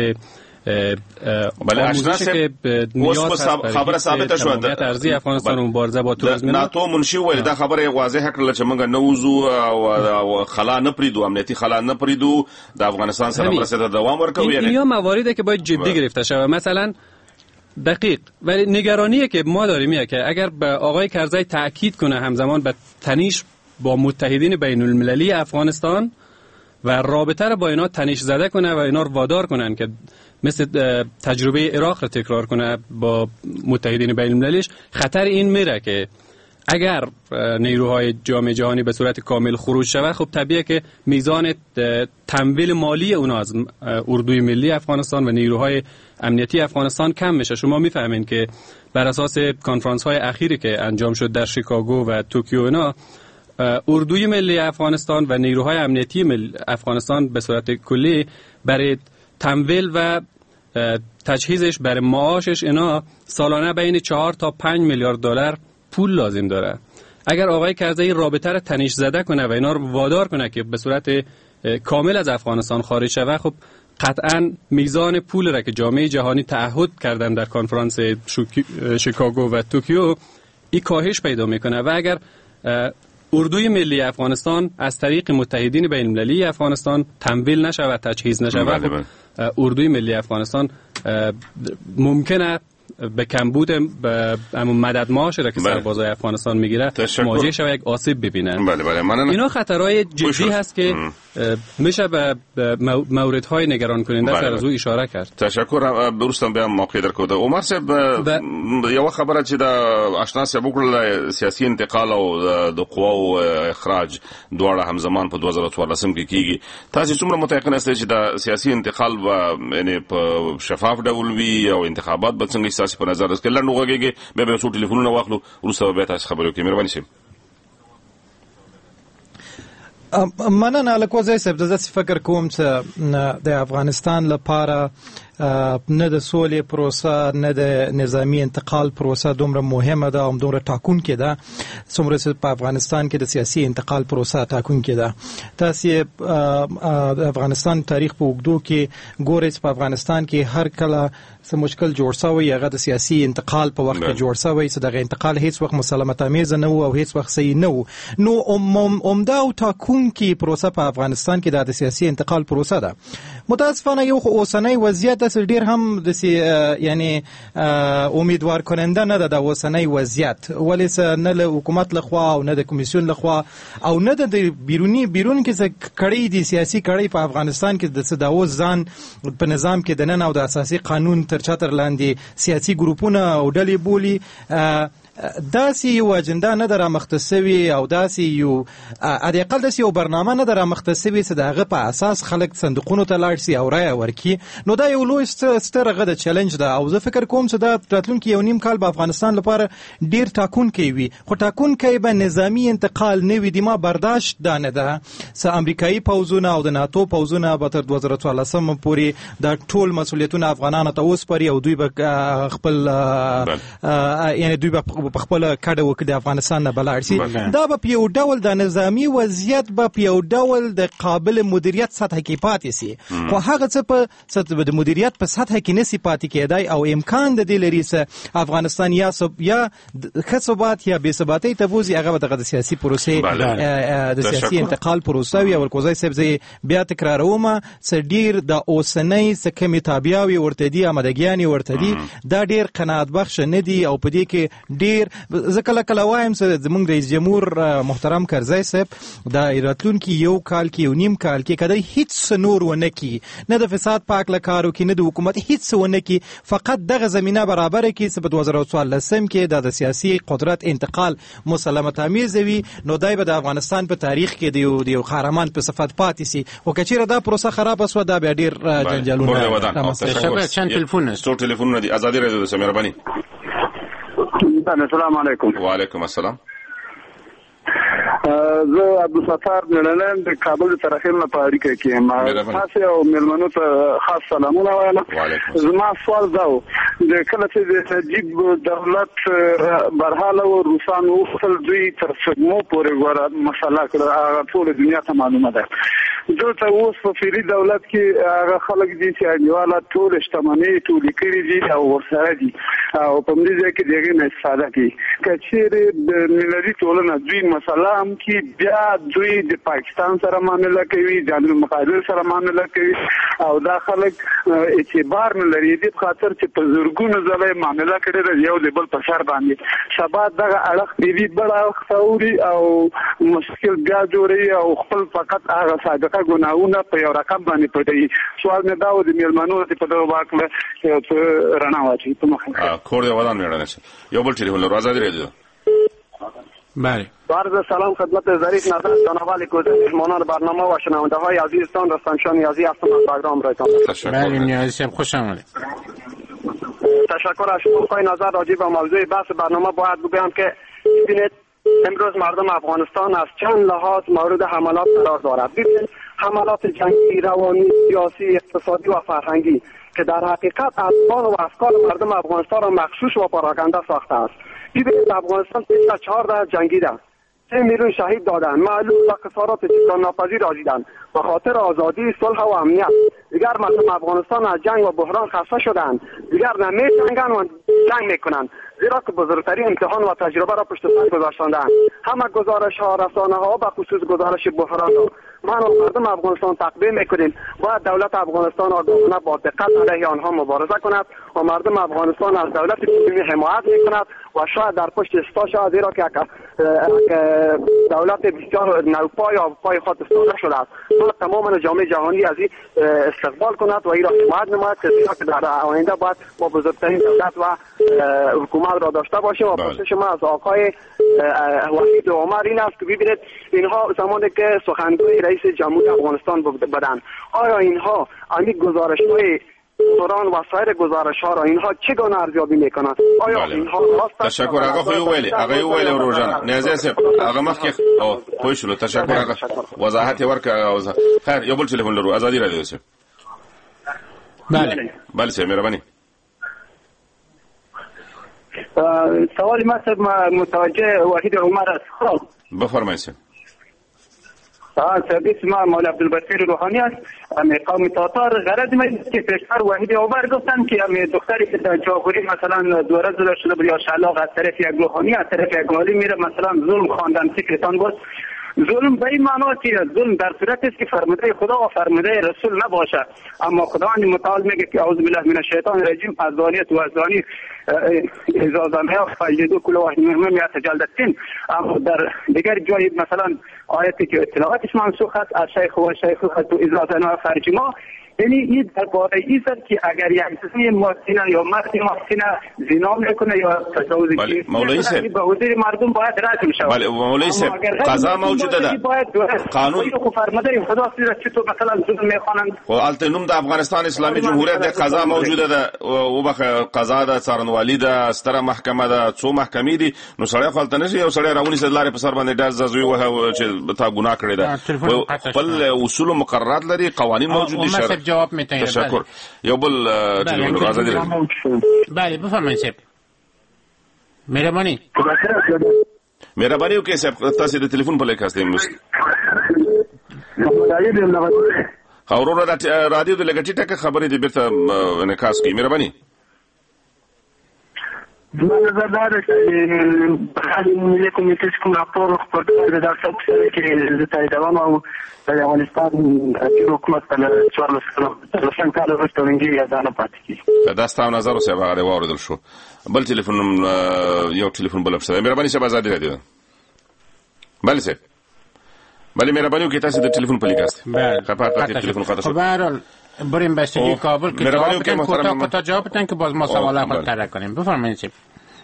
آموزشی که نیاز هست خبره ثابته شوه تمامیت ارضی افغانستان و مبارزه با تروریسم. ناتو منشي ویل دا خبره واضحه کړل چې موږ نوزو او خلا نه پریدو، امنیتي خلا نه پریدو، د افغانستان سره مرسته دوام ورکوي. این یا مواردی که باید جدی گرفته شود. مثلا دقیق، ولی نگرانیه که ما داریم اینه که اگر به آقای کرزی تاکید کنه همزمان به تنیش با متحدین بین المللی افغانستان و رابطه رو با اینا تنیش زده کنه و اینا رو وادار کنن که مثل تجربه عراق رو تکرار کنه با متحدین بین المللیش، خطر این میره که اگر نیروهای جامعه جهانی به صورت کامل خروج شود، خب طبیعیه که میزان تمویل مالی اونا از اردوی ملی افغانستان و نیروهای امنیتی افغانستان کم میشه. شما میفهمین که بر اساس کنفرانس های اخیری که انجام شد در شیکاگو و توکیو اینا، اردوی ملی افغانستان و نیروهای امنیتی ملی افغانستان به صورت کلی برای تمویل و تجهیزش، برای معاشش اینا سالانه بین چهار تا پنج میلیارد دلار پول لازم داره. اگر آقای کرزی رابطه رو تنیش زده کنه و اینا رو وادار کنه که به صورت کامل از افغانستان خارج شود، خب قطعاً میزان پول را که جامعه جهانی تعهد کردن در کنفرانس شیکاگو و توکیو این کاهش پیدا میکنه و اگر اردوی ملی افغانستان از طریق متحدین بین المللی افغانستان تمویل نشود، تجهیز نشود، اردوی ملی افغانستان ممکنه به کمبود به همون مدد معاشی را که سربازای افغانستان میگیره مواجه شوه، یک آسیب ببینن. بله بله من اینا خطرهای جدی هست که میشه به موردهای نگران کننده بله سر از او اشاره کرد. تشکر. برستم بیا موقع درکوده. عمر صاحب یو خبره چې د آشنا صاحب وکړه سیاسي انتقال او د قواو اخراج دواړه همزمان په دوه زره څوارلسم کې کیږي. تاسو څومره متيقن یاست چې د سیاسي انتقال و یعنی په شفاف ډول وي او انتخابات به څنګه تاسو په نظر کې لنډ وګورئ به به څو ټلیفونونه واخلو وروسته به تاسو خبرو کې مهرباني شئ. مننه لکوزای صاحب د زړه فکر کوم چې د افغانستان لپاره نه د سولې پروسه نه د نظامی انتقال پروسه دومره مهمه ده او دومره ټاکونکې ده څومره چې په افغانستان کې د سیاسي انتقال پروسه ټاکونکې ده. تاسو د افغانستان تاریخ په اوږدو کې ګورئ چې په افغانستان کې هر کله څه مشکل جوړ شوی هغه د سیاسي انتقال په وخت کې جوړ شوی چې دغه انتقال هیڅ وخت مسالمت آمیز نه و او هیڅ وخت صحیح نه و. نو عمده او ټاکونکې پروسه په افغانستان کې د سیاسي انتقال پروسه ده. متاسفانه یو اوسنۍ وضعیت د ډیر هم د یعنی امیدوار کننده نه ده د اوسنۍ وضعیت، ولې نه له حکومت لخوا او نه د کمیسیون لخوا او نه د بیرونی بیرون کې کړي دي سیاسي کړي په افغانستان کې د صداو ځان په نظام کې د نن او د اساسي قانون تر چتر لاندې سیاسي ګروپونه او ډلې بولی داسې یو اجنډا نه در مختصوي او داسې یو اقل داسې یو برنامه نه در مختصوي چې دغه په اساس خلک صندوقونو ته لاړ شي او رای ورکړي. نو دا یو لوی ستر غږ چیلنج ده او زه فکر کوم چې دا راتلونکي یو نیم کال په افغانستان لپاره ډیر ټاکونکی وي، خو ټاکونکی به نظامی انتقال نه وي. د ما برداشت دا نه ده چې امریکایي پوځونه او د ناتو پوځونه به تر دوه زره څوارلسم پورې د ټول مسولیتونه افغانانو ته وسپاري او دوی به خپل یعنی دوی به په خپل کډه وکړي د افغانستان نه بلاړ شي. دا به په یو ډول د نظامی وضعیت به په یو ډول د قابل مدیریت سطح کې پاتې شي، خو هغه څه په سطح د مدیریت په سطح کې نسی پاتې کېدای او امکان د دې لري چې افغانستان یا یا ښه ثبات یا بې ثباتۍ ته بوزي. هغه به د سیاسي پروسې د سیاسي انتقال پروسه وي. او کوزای صاحب بیا تکراروم چې ډیر د اوسنۍ څه کمی تابعیاوي ورته دي آمادګیانې ورته دي دا ډیر قناعت بخش نه دي او په دې کې ډیر زه کله کله وایم چې زمونږ رئیس جمهور محترم کرزی صاحب د راتلونکي یو کال کې یو نیم کال کې کدی هیڅ نور ونه کی نه د فساد پاک لکارو کې نه د حکومت هیڅ ونه کی، فقط دغه زمينه برابر کی چې په دوه زره څوارلسم کې د سیاسي قدرت انتقال مسالمت آمیز وي. نو دای به د افغانستان په تاریخ کې د یو قهرمان په صفت پاتې سي او کچیره دا پروسه خراب شو دا به ډیر جنجالونه. چند تلیفون است؟ څو تلیفونونه دي؟ آزادي رادیو د مهرباني. السلام علیکم. وعلیکم السلام. زه عبدالستار نړنن د کابل ترخیم نه په اړیکه کې یم. تاسو او ملمنو ته خاص سلامونه وایم. زما سوال دا و د کله چې د تجیب دولت برحاله او روسانو خپل دوی تر څنګه پورې غواړي مسله کړه هغه ټول دنیا ته معلومه ده. دلته اوس په فری دولت کې هغه خلک دي چې اړیواله ټول شتمنۍ ټول کړي دي او ورسره دي او په دې ځای کې دغه نه استفاده کوي. کچېره د ملي ټولنه دوی مسله هم کې بیا دوی د پاکستان سره معامله کوي، جنرال مقابل سره معامله کوي او دا خلک اعتبار نه لري د خاطر چې په زورګونو ځله معامله کړي د یو لیبل په سر باندې سبا دغه اړه دې بڑا خوري او مشکل بیا جوړي او خپل فقط هغه صادق ګناونه په یو رقم باندې پټي. سوال نه دا و د میلمنو ته په دغه واکله یو څه رڼا واچي په مخه کور دی ودان نه یو بل ټلیفون له آزادي رادیو. بله. عرض سلام خدمت ظریف نظر جناب علی کوزی مهمان برنامه و شنونده های عزیزتان رستمشاه نیازی هستم از پروگرام رایتان. بله نیازی صاحب خوش آمدید. تشکر از شما. خواهی نظر راجع به موضوع بحث برنامه باید بگویم که ببینید امروز مردم افغانستان از چند لحاظ مورد حملات قرار دارد. ببینید حملات جنگی، روانی، سیاسی، اقتصادی و فرهنگی که در حقیقت افکار و افکار مردم افغانستان را مغشوش و پراکنده ساخته است. ببینید افغانستان بیش از چهارده جنگیده، سه میلیون شهید دادن، معلول و خسارات جبران ناپذیر دیدند. به خاطر آزادی، صلح و امنیت دیگر مردم افغانستان از جنگ و بحران خسته شدند. دیگر نمی جنگند و جنگ میکنند، زیرا که بزرگترین امتحان و تجربه را پشت سر گذاشتند. همه گزارش ها رسانه ها به خصوص گزارش بحران ما و مردم افغانستان تقدیم میکنیم باید دولت افغانستان آگاهانه با دقت علیه آنها مبارزه کند و مردم افغانستان از دولت فیلمی حمایت میکند و شاید در پشت استا شود، زیرا که دولت بسیار نوپای و پای خود استفاده شده است. باید تمام جامعه جهانی از این استقبال کند و این را حمایت نماید که زیرا که در آینده باید ما بزرگترین دولت و حکومت را داشته باشیم. و پرسش ما از آقای وحید عمر این است که ببینید اینها زمانی که سخنگوی رئیس جمهور افغانستان بدن، آیا اینها امی گزارش های دوران و سایر گزارش ها را اینها چگونه ارزیابی میکنند؟ آیا بله. اینها راست تشکر آقا خو یو ویلې هغه یو ویلې روزانه نیازه سه هغه مخکې او پوه شو. تشکر هغه وضاحت ورکړه. خیر یو بل ټلیفون لرو. ازادي رادیو سه. بله بله سه مهرباني. سوال ما متوجه وحید عمر است. بفرمایئ. سرویس ما مولا عبدالبصیر روحانی است. قوم تاتار غرض ما است که پیشتر وحید عمر گفتن که هم دختری که در جاغوری مثلا دوره زده شده بود یا شلاق از طرف یک روحانی از طرف یک والی میره مثلا ظلم خواندن فکرتان بود. ظلم به این معنا که ظلم در صورت است که فرموده خدا و فرموده رسول نباشه. اما خداوند متعال میگه که اعوذ بالله من الشیطان الرجیم الزانیة و الزانی اذا زنیا فجلدوا كل واحد منهما مئة جلدة. اما در دیگر جای مثلا آیتی که اطلاعاتش منسوخ است الشیخ و الشیخة اذا زنا فرجما، یعنی این درباره ایست که اگر یک زنی محسنه یا مرد محسنه زنا میکنه یا تجاوز جنسی میکنه به حضور مردم باید رد میشه. بله مولوی صاحب قضا موجوده ده، قانون خو فرموده خدا سره چې تو مثلا ظلم میخوانند خو التنوم د افغانستان اسلامي جمهوریت د قضا موجوده ده او بخ قضا ده څارنوالي ده ستره محکمه ده څو محکمې دي نو سړی خپل تنشي یو سړی راونی سره په سر باندې ډاز زوی وه چې تا ګناه کړی ده. خپل اصول و مقررات لري، قوانین موجود دي. شرع جواب میتونید. تشکر. یو بل تلفن آزادی رادیو. بله بفرمایید صاحب. مهربانی. مهربانی وکړئ صاحب تاسو د ټلیفون په لیک هستئ مست. اورو د رادیو د لګټی ټکه خبرې دې بیرته انعکاس کوي. مهربانی. زما زړه چې بخاري ملي کمیټې کوم راپور خپل د داسې چې د تاییدوم او د افغانستان د حکومت په څوارلس کلن کال وروسته ونګي یادانه پاتې کیږي. دا ستاسو نظر اوسه هغه واوریدل شو. بل ټلیفون یو ټلیفون بل افسر. مهرباني صاحب آزادي رادیو. بله صاحب. بله مهرباني وکړئ تاسو د ټلیفون په لیک است. بله. خپل ټلیفون خاطر شو. بهرحال بریم بستگی کابل که جواب بدن کوتاه کوتاه جواب بدن که باز ما سوالات خود طرح کنیم. بفرمایید صاحب.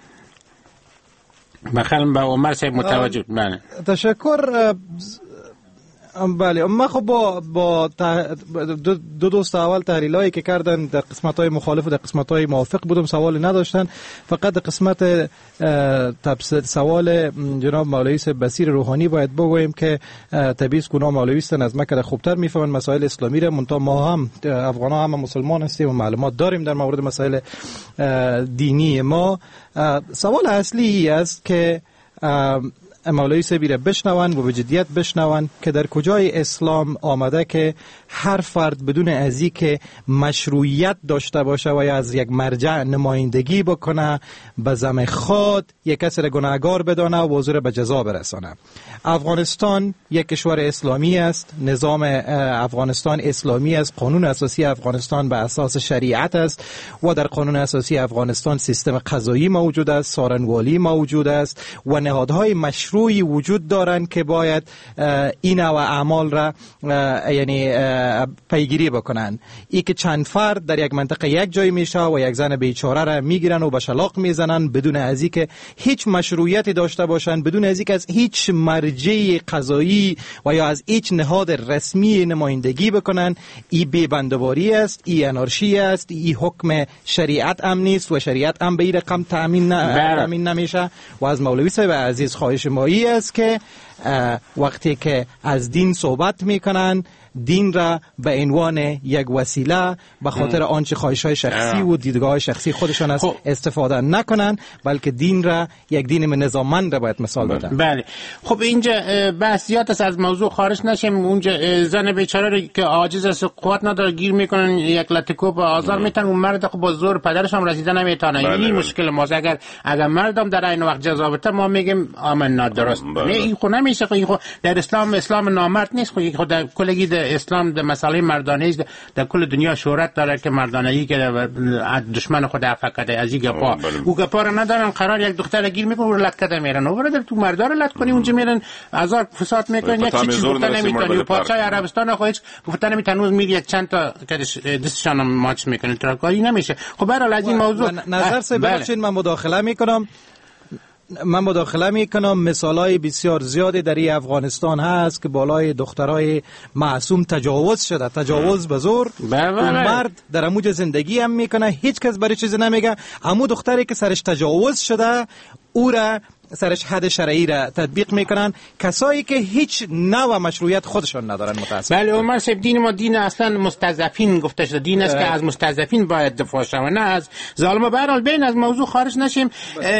بخیل به عمر صاحب متوجه. بله. تشکر. بله ما خب با با دو, دو دوست اول تحلیلایی که کردن در قسمت‌های مخالف و در قسمت‌های موافق بودم، سوالی نداشتن. فقط در قسمت سوال جناب مولوی صاحب بصیر روحانی باید بگوییم که طبیعی است که اونا مولوی هستن از ما که خوبتر میفهمن مسائل اسلامی را، منتها ما هم افغان‌ها هم مسلمان هستیم و معلومات داریم در مورد مسائل دینی ما. سوال اصلی است که مولوی صاحبی را بشنون و به جدیت بشنون که در کجای اسلام آمده که هر فرد بدون ازی که مشروعیت داشته باشه و یا از یک مرجع نمایندگی بکنه به زم خود یک کسی را گناهگار بدانه و حضور به جزا برسانه. افغانستان یک کشور اسلامی است، نظام افغانستان اسلامی است، قانون اساسی افغانستان به اساس شریعت است و در قانون اساسی افغانستان سیستم قضایی موجود است، سارنوالی موجود است و نهادهای مشروعی وجود دارند که باید این و اعمال را یعنی پیگیری بکنن. ای که چند فرد در یک منطقه یک جای میشه و یک زن بیچاره را میگیرن و به شلاق میزنن بدون از اینکه هیچ مشروعیتی داشته باشن، بدون از اینکه از هیچ مرجع قضایی و یا از هیچ نهاد رسمی نمایندگی بکنن، ای بی‌بندوباری است، ای انارشی است، ای حکم شریعت هم نیست و شریعت هم به این رقم تامین تامین نمیشه. و از مولوی صاحب عزیز خواهش مایی است که وقتی که از دین صحبت میکنن دین را به عنوان یک وسیله به خاطر آنچه خواهش‌های شخصی و دیدگاه شخصی خودشان است استفاده نکنن، بلکه دین را یک دین نظاممند را باید مثال بدن. بله. خب اینجا بحث زیاد است، از موضوع خارج نشیم. اونجا زن بیچاره که عاجز است قوت نداره گیر میکنن یک لطکو به آزار میتن، اون مرد خب با زور پدرش هم رسیدن نمیتونه. بله این بله. مشکل ماست. اگر اگر مردم در این وقت جذابته ما میگیم آمنا درست. نه این خو نمیشه. خو این خو در اسلام اسلام نامرد نیست. خو خود در کلگی در اسلام در مسئله مردانه است. در کل دنیا شهرت داره که مردانگی که دشمن خود عفو کرده از این گپا. او گپا رو ندارن، قرار یک دختر گیر میکنه و لط کده میرن. و برادر تو مردا رو لط کنی اونجا میرن هزار فساد میکنن، یک چیزی گفتن نمیتونی. و پادشاه عربستان خو هیچ گفتن نمیتونه، روز میری یک چند تا دستشان ماچ میکنه، تراکاری نمیشه. خب برای از این موضوع نظر سه ببخشید من مداخله میکنم. من مداخله میکنم. مثالای بسیار زیادی در این افغانستان هست که بالای دخترای معصوم تجاوز شده، تجاوز به زور. اون مرد در اموج زندگی هم میکنه، هیچ کس برای چیزی نمیگه. امو دختری که سرش تجاوز شده او را سرش حد شرعی را تطبیق میکنن، کسایی که هیچ نوع مشروعیت خودشون ندارن. متاسف. بله عمر صاحب، دین ما دین اصلا مستضعفین گفته شده، دین است که از مستضعفین باید دفاع شود نه از ظالما. به هر حال بین از موضوع خارج نشیم.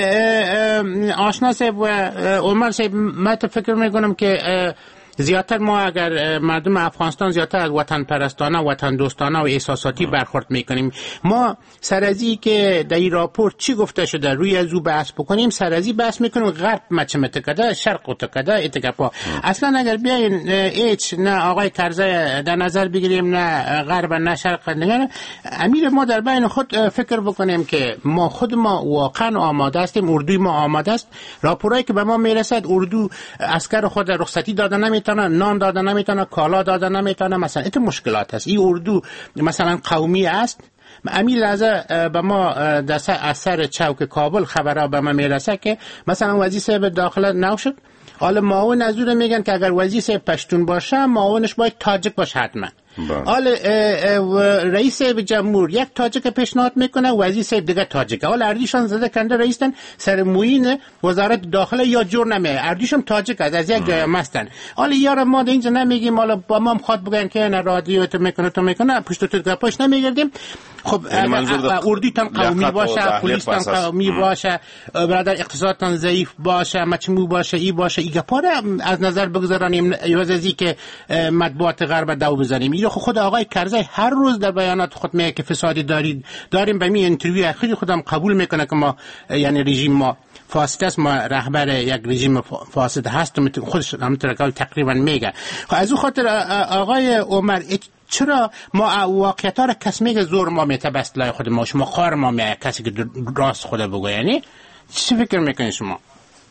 آشنا صاحب و عمر صاحب، من فکر میکنم که زیادتر ما اگر مردم افغانستان زیادتر از وطن پرستانه، وطن دوستانه و احساساتی برخورد میکنیم. ما سرازی که در این راپورت چی گفته شده روی از او بحث بکنیم، سرازی بحث میکنیم غرب مچه متکده، شرق متکده اتکپا. اصلا اگر بیاین ایچ نه آقای کرزی در نظر بگیریم، نه غرب نه شرق، نه امیر ما در بین خود فکر بکنیم که ما خود ما واقعا آماده هستیم، اردوی ما آماده است. راپورایی که به ما میرسد اردو اسکر خود رخصتی داده نمیتونه، نان داده نمیتونه، کالا داده نمیتونه. مثلا این مشکلات هست. این اردو مثلا قومی است. امی لحظه به ما در اثر چوک کابل خبرها به ما میرسه که مثلا وزیر صاحب داخله نو شد، حالا معاون از اون میگن که اگر وزیر صاحب پشتون باشه معاونش باید تاجیک باشه حتما. حالا رئیس جمهور یک تاجیک پیشنهاد میکنه، وزیر صاحب دیگه تاجیک. حالا اردیشان زده کنده رئیسن سر موین وزارت داخله یا جور نمیه، اردیشم تاجیک از از یک مستن. حالا یارو ما اینجا نمیگیم، حالا با ما خود بگن که نه رادیو تو میکنه تو میکنه پشت تو گپاش نمیگردیم. خب اردی تن قومی باشه، پلیس تن قومی باشه، برادر اقتصاد تن ضعیف باشه، مجموع باشه، ای باشه، ای گپا از نظر بگذاریم عوض از اینکه مطبوعات غرب داو بزنیم. اینو خود آقای کرزی هر روز در بیانات خود میگه که فسادی دارید داریم. به می اینترویو اخیری خودم قبول میکنه که ما یعنی رژیم ما فاسد است، ما رهبر یک رژیم فاسد هستیم، خودش هم تقریبا میگه. خب از اون خاطر آقای عمر چرا ما واقعیت ها را کس میگه زور ما میته به اصطلاح خود ما، شما خار ما میگه کسی که راست خود بگو. یعنی چی فکر میکنید شما؟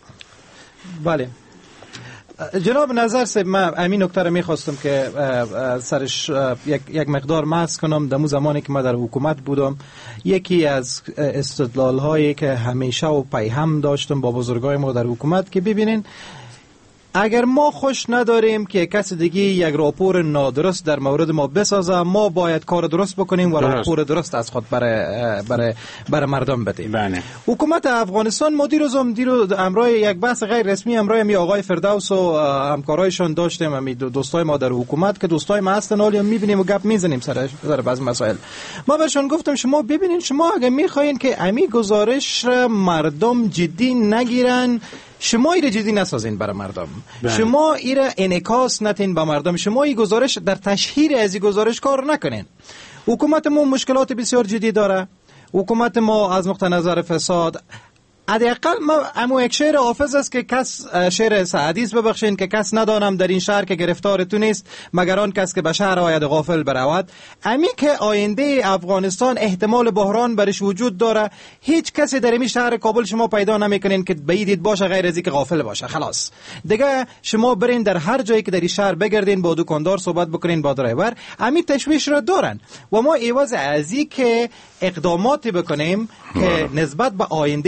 بله جناب نظر سه، من امین نکته رو میخواستم که سرش یک, یک مقدار مس کنم. در زمانی که من در حکومت بودم، یکی از استدلال هایی که همیشه و پیهم داشتم با بزرگای ما در حکومت که ببینین اگر ما خوش نداریم که کسی دیگه یک راپور نادرست در مورد ما بسازه، ما باید کار درست بکنیم و راپور درست از خود برای برای برای مردم بدیم. بله. حکومت افغانستان ما دیروز هم دیروز امروز یک بحث غیر رسمی امروز می آقای فردوس و همکارایشون داشتیم، می دوستای ما در حکومت که دوستای ما هستن، حالا میبینیم و گپ میزنیم سر سر بعضی مسائل. ما بهشون گفتم شما ببینین، شما اگه میخواین که امی گزارش را مردم جدی نگیرن، شما ایره جدی نسازین برای مردم. بله. شما ایره انعکاس نتین با مردم، شما این گزارش در تشهیر از این گزارش کار نکنین. حکومت ما مشکلات بسیار جدی داره. حکومت ما از نقطه نظر فساد، حداقل ما امو یک شعر حافظ است که کس شعر سعدیس ببخشین که کس ندانم در این شهر که گرفتار تو نیست مگر آن کس که به شهر آید غافل برود. امی که آینده افغانستان احتمال بحران برش وجود داره، هیچ کسی در این شهر کابل شما پیدا نمیکنین که بعیدید باشه غیر از اینکه غافل باشه. خلاص دیگه شما برین در هر جایی که در این شهر بگردین، با دکاندار صحبت بکنین، با درایور، امی تشویش را دارن و ما ایواز ازی که اقداماتی بکنیم که نسبت به آینده افغانستان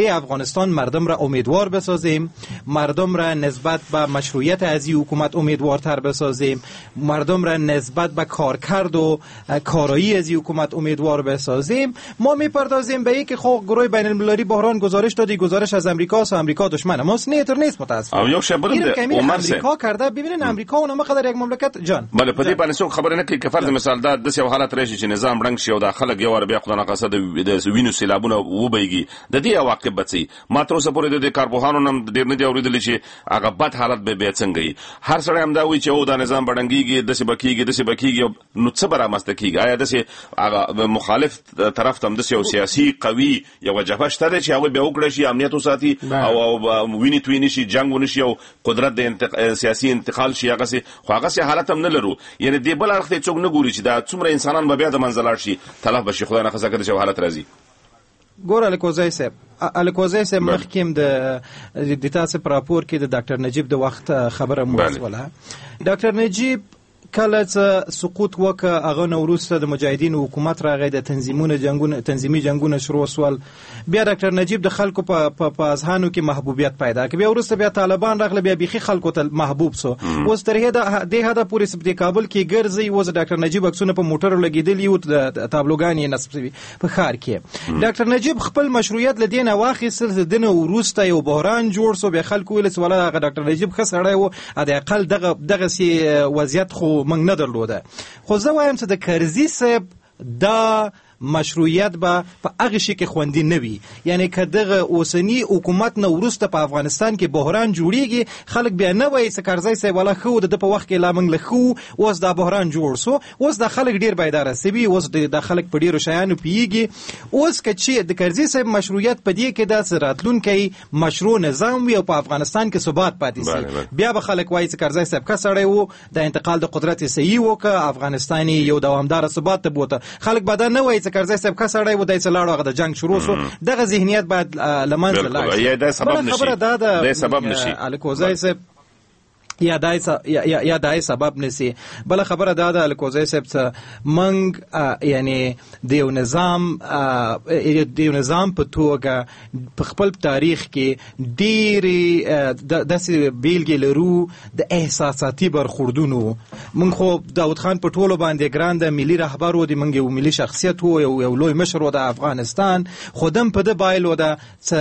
افغانستان مردم را امیدوار بسازیم، مردم را نسبت به مشروعیت از این حکومت امیدوارتر بسازیم، مردم را نسبت به کارکرد و کارایی از این حکومت امیدوار بسازیم. ما میپردازیم به اینکه خب گروه بین المللی بحران گزارش دادی، گزارش از امریکا است، امریکا دشمن ماست. نه اینطور نیست متاسفانه. او یو شبرم ده امریکا کرده. ببینین امریکا اونم مقدار یک مملکت جان بله په دې باندې څوک خبره نه کوي که فرض مثال دا د یو حالت راشي چې نظام رنګ شي او د خلک یو بیا خدای نه قصد د وینو سیلابونه وبېږي د دې عواقب بچي. ما تر اوسه پورې د کارپوهانو نم ډیر نه دی اوریدل چې هغه بد حالت به به څنګه وي. هر سړی هم دا وایي چې او دا نظام بډنګيږي د څه بکیږي د څه بکیږي نو څه برامسته کیږي. آیا د څه هغه مخالف طرف تم د یو سیاسي قوي یو جبهه شته چې هغه به وکړي شي امنیت وساتي او ویني تویني شي جنگ ونشي او قدرت د سیاسي انتقال شي هغه سي خو هغه سي حالت هم نه لرو. یعنی دی بل اړخ ته څوک نه ګوري چې دا څومره انسانان به بیا د منځلار شي تلف بشي خدای نه خزه کړي چې حالت راځي. ګور الکوزای صاحب الکوزای صاحب مخکیم د د تاسو پر راپور کې د ډاکټر نجیب د وخت خبره موصله. ډاکټر نجیب کله چې سقوط وکړ هغه نوروز د مجاهدین حکومت راغی د تنظیمونو جنگونه تنظیمي جنگونه شروع سول. بیا ډاکټر نجیب د خلکو په په اذهانو کې محبوبیت پیدا کړ. بیا ورسته بیا طالبان راغله بیا بيخي خلکو ته محبوب سو. اوس تر هدا د هدا پوری سپ د کابل کې ګرځي اوس ډاکټر نجیب عکسونه په موټر لګیدلی او د تابلوګانی نسبي په خار کې. ډاکټر نجیب خپل مشروعیت لدین واخیستل د دنه ورسته یو بحران جوړ سو. بیا خلکو ویل ولا ډاکټر نجیب خسړی او د اقل دغه دغه سي وضعیت خو منګ نه درلوده. خو زه وایم چې د کرزي صاحب دا مشروعیت به په هغه شي کې خوندي نه وي. یعنی که دغه اوسنی حکومت نه ورسته په افغانستان کې بحران جوړیږي خلک بیا نه وایي چې کرزی صاحب ولا خو د په وخت کې لا موږ له خو اوس دا بحران جوړ سو. اوس د خلک ډیر بیدار سوي، اوس د خلک په ډیرو شیانو پیږي. اوس که چې د کرزی صاحب مشروعیت په دې کې د راتلونکي مشروع نظام وي او په افغانستان کې ثبات پاتې شي بیا به خلک وایي چې کرزی صاحب کا سړی وو د انتقال د قدرت صحیح وکړه افغانستاني یو دوامدار ثبات ته بوته. خلک به دا نه وایي کرزی صاحب کا سړی و دای څلاړو هغه د جنگ شروع سو. دغه ذهنیت باید لمنځه لاړ شي. یا دا سبب نشي خبره دا د سبب نشي الکوزای صاحب یا دای یا یا دای سبب نسی. بل خبره دا د الکوزای صاحب ته منګ یعنی د یو نظام د یو نظام په توګه په خپل تاریخ کې ډېری د داسې بیلګې لرو د احساساتي برخوردونو. من خو داود خان په ټولو باندې ګران د ملي رهبر و د منګ یو ملي شخصیت و یو لوی مشر و د افغانستان خودم په د بایلو د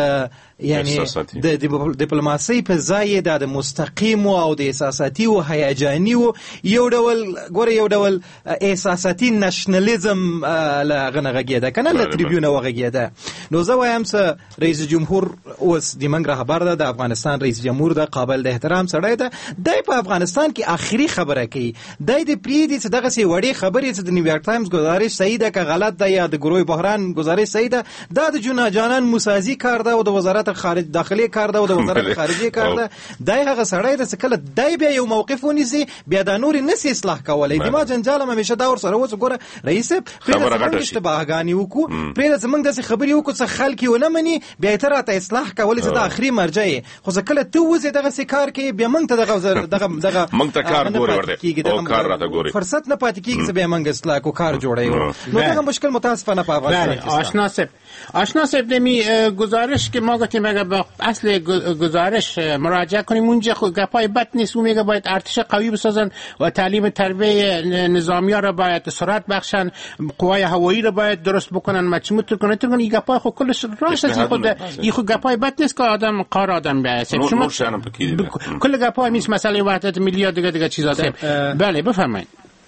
یعنی د ډیپلوماسي په ځای د مستقیم او د احساساتي او هیجاني او یو ډول ګوره یو ډول احساساتي نشنالیزم لغنغږیده کنه ل تریبیون وغږیده. نو زه وایم چې رئیس جمهور اوس د منګ رهبر د افغانستان رئیس جمهور د قابل د احترام سړی ده. د په افغانستان کې آخري خبره کوي د دې پریدي چې دغه سي وړي خبرې چې د نیویارک تایمز گزارش صحیح ده که غلط ده یا د ګروه بحران گزارش صحیح ده دا د جنا جانان موسازی کار ده او د وزارت خارج داخلي کار ده او د وزارت خارجي کار ده. دای هغه سړی د کله دای بیا یو موقف ونیسي بیا د نور نسی اصلاح کولای دی. ما جنجال ما همیشه دا ور سره وڅ ګوره رئیس خبره غټه شي باغانی وکړو پرې زمنګ د خبري وکړو څه خلک ونه مني بیا تر ته اصلاح کولای چې د اخري مرجع خو ځکه ته وځي دغه سکار کې بیا موږ ته دغه دغه دغه موږ ته کار ګوري ورته او کار راته ګوري فرصت نه پاتې کیږي چې بیا موږ اصلاح کو کار جوړایو. نو دغه مشکل متاسفانه په افغانستان آشنا صاحب آشنا صاحب دمی گزارش که ما گفتیم اگر با اصل گزارش مراجعه کنیم اونجا خود گپای بد نیست. اون میگه باید ارتش قوی بسازن و تعلیم تربیه نظامی‌ها را باید سرعت بخشن، قوای هوایی را باید درست بکنن، مچموت کنن. تو این گپای خود کلش راست است. خود این خود گپای بد نیست که آدم قار آدم بیاید. شما کل گپای میس مسئله وحدت ملی و دیگه دیگه چیزا است. بله بفرمایید.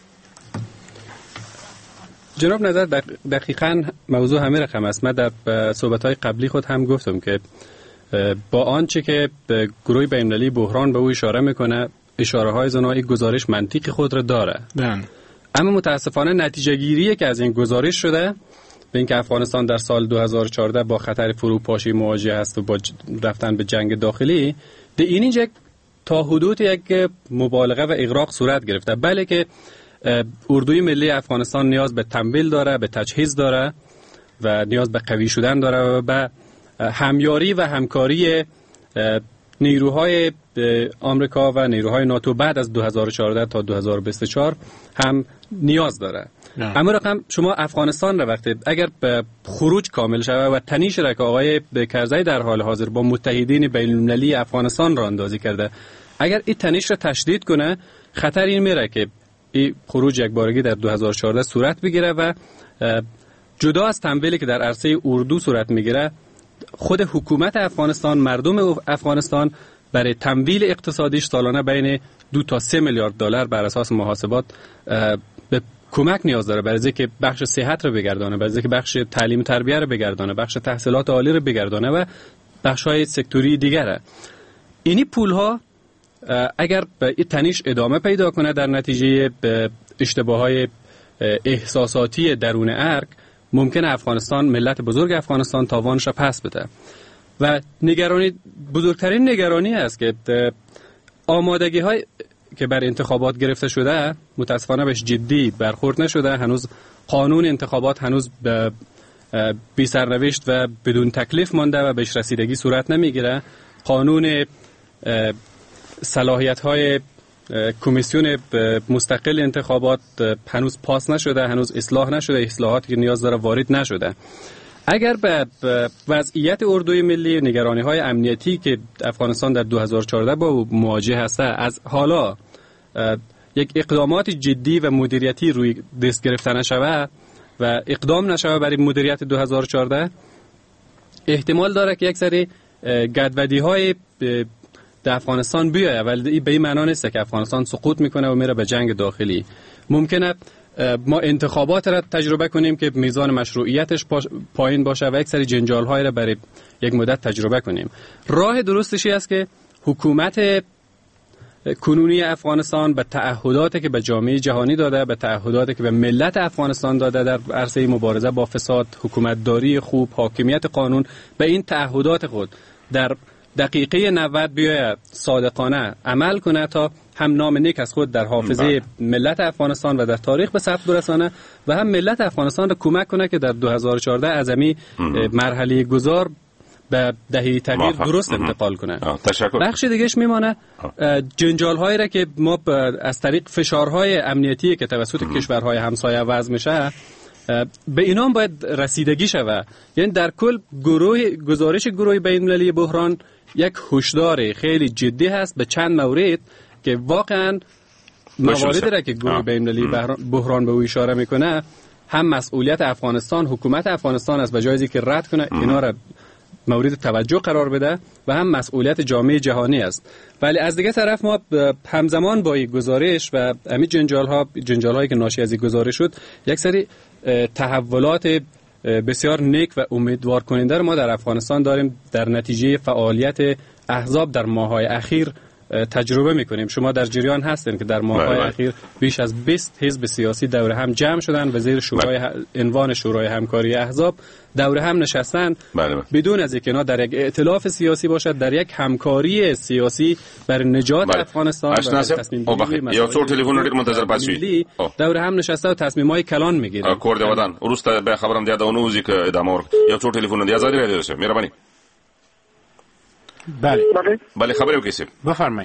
جناب نظر دقیقاً موضوع همه رقم است. من در صحبت‌های قبلی خود هم گفتم که با آنچه که گروه بین‌المللی بحران به او اشاره میکنه اشاره‌های زنایی گزارش منطقی خود را داره. بله. اما متاسفانه نتیجه گیریه که از این گزارش شده به اینکه افغانستان در سال دو هزار و چهارده با خطر فروپاشی مواجه است و با رفتن به جنگ داخلی در این اینجا تا حدود یک مبالغه و اغراق صورت گرفته. بله که اردوی ملی افغانستان نیاز به تمویل داره، به تجهیز داره و نیاز به قوی شدن داره و به همیاری و همکاری نیروهای آمریکا و نیروهای ناتو بعد از دو هزار و چهارده تا دو هزار و بیست و چهار هم نیاز داره. اما رقم شما افغانستان را وقتی اگر به خروج کامل شود و تنیش را که آقای کرزی در حال حاضر با متحدین بین المللی افغانستان را اندازی کرده، اگر این تنیش را تشدید کنه، خطر این میره که این خروج یک بارگی در دو هزار و چهارده صورت بگیره و جدا از تمویلی که در عرصه اردو صورت میگیره، خود حکومت افغانستان، مردم افغانستان برای تمویل اقتصادیش سالانه بین دو تا سه میلیارد دلار بر اساس محاسبات به کمک نیاز داره، برای اینکه بخش صحت رو بگردانه، برای اینکه بخش تعلیم تربیت رو بگردانه، بخش تحصیلات عالی رو بگردانه و بخش‌های سکتوری دیگره. اینی پول‌ها اگر به این تنیش ادامه پیدا کنه در نتیجه اشتباهات احساساتی درون ارگ، ممکنه افغانستان، ملت بزرگ افغانستان تاوانش را پس بده. و نگرانی، بزرگترین نگرانی است که آمادگی های که بر انتخابات گرفته شده متاسفانه بهش جدی برخورد نشده. هنوز قانون انتخابات هنوز به بی سرنوشت و بدون تکلیف مانده و بهش رسیدگی صورت نمیگیره. قانون صلاحیت های کمیسیون مستقل انتخابات هنوز پاس نشده، هنوز اصلاح نشده، اصلاحاتی که نیاز داره وارد نشده. اگر به وضعیت اردوی ملی، نگرانی های امنیتی که افغانستان در دو هزار و چهارده با مواجه هسته، از حالا یک اقدامات جدی و مدیریتی روی دست گرفته نشود و اقدام نشود برای مدیریت دو هزار و چهارده، احتمال داره که یک سری گدودی های در افغانستان بیایه، ولی به این معنا نیست که افغانستان سقوط میکنه و میره به جنگ داخلی. ممکنه ما انتخابات را تجربه کنیم که میزان مشروعیتش پایین باشه و یک سری جنجال های را برای یک مدت تجربه کنیم. راه درستشی است که حکومت کنونی افغانستان به تعهداتی که به جامعه جهانی داده، به تعهداتی که به ملت افغانستان داده در عرصه مبارزه با فساد، حکومتداری خوب، حاکمیت قانون، به این تعهدات خود در دقیقه نود بیاید صادقانه عمل کنه تا هم نام نیک از خود در حافظه ملت افغانستان و در تاریخ به ثبت برسانه و هم ملت افغانستان را کمک کنه که در دو هزار و چهارده از این مرحله گذار به دهه تغییر درست انتقال کنه. بخش دیگهش میمانه جنجال هایی را که ما از طریق فشارهای امنیتی که توسط کشورهای همسایه وضع میشه به اینا باید رسیدگی شود. یعنی در کل گروه گزارش گروه بین المللی بحران یک هشدار خیلی جدی هست به چند مورد که واقعا مواردی را که گروه بین المللی بحران به او اشاره میکنه، هم مسئولیت افغانستان، حکومت افغانستان است به جای که رد کنه اینا را مورد توجه قرار بده و هم مسئولیت جامعه جهانی است. ولی از دیگه طرف ما همزمان با این گزارش و همین جنجال ها جنجال هایی که ناشی از این گزارش شد، یک سری تحولات بسیار نیک و امیدوار کننده رو ما در افغانستان داریم در نتیجه فعالیت احزاب در ماه‌های اخیر تجربه میکنیم. شما در جریان هستین که در ماه‌های اخیر بیش از بیست حزب سیاسی دور هم جمع شدن و زیر شورای عنوان شورای همکاری احزاب دور هم نشستن بدون از اینکه اینا در یک ائتلاف سیاسی باشد، در یک همکاری سیاسی برای نجات افغانستان و تصمیم گیری یا څو ټلیفون ډیر منتظر پاتې دور هم نشسته و تصمیم‌های کلان میگیره. کور دی ودان ورسته به خبرم دی دا اونوزی که ادامه ورک یا څو ټلیفون دی آزادی راډیو شه مهرباني. بله بله خبر یو کیسه بفرمایئ.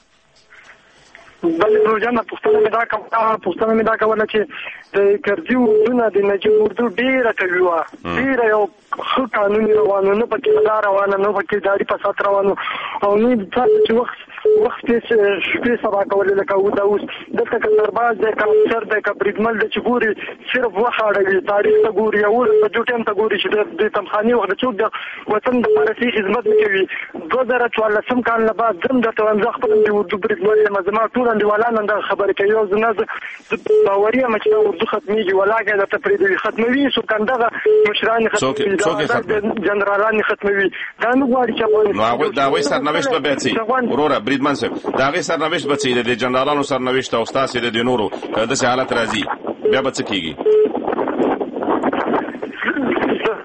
بله روزانه پښتنه مې دا کومه پښتنه مې دا کوله چې د کرزي ودونه د نجیب اردو ډیره کوي وا ډیره یو خو قانوني روانو نه پکې دا روانه نه پکې داری په سات روانو او نه چې وخت وخت شپې سبا کولې لکه و دا اوس دلته که سرباز دی که افسر دی که بریدمل دی چې ګوري صرف وخاړوي تاریخ ته ګوري او په جو ټایم ته ګوري چې د تمخاني وخت څوک د وطن د پارسي خدمت نه کوي. دوه زره څوارلسم کال نه بعد زم درته وایم زه خپل د اردو بریدمل یم، زما ټول انډیوالان دا خبرې کوي او زه نه باوري یم چې اردو ختمېږي ولاګه درته پرېږدي ختموي څوک همدغه مشران ختموي جنرالان ختموي دا نه غواړي چې نو دا وایي سرنوشت به بیا څه وروره بریدمن صاحب دا غي سرنوشت به څه د جنرالانو سرنوشت او ستاسو د نورو د حالت راځي بیا به څه کیږي؟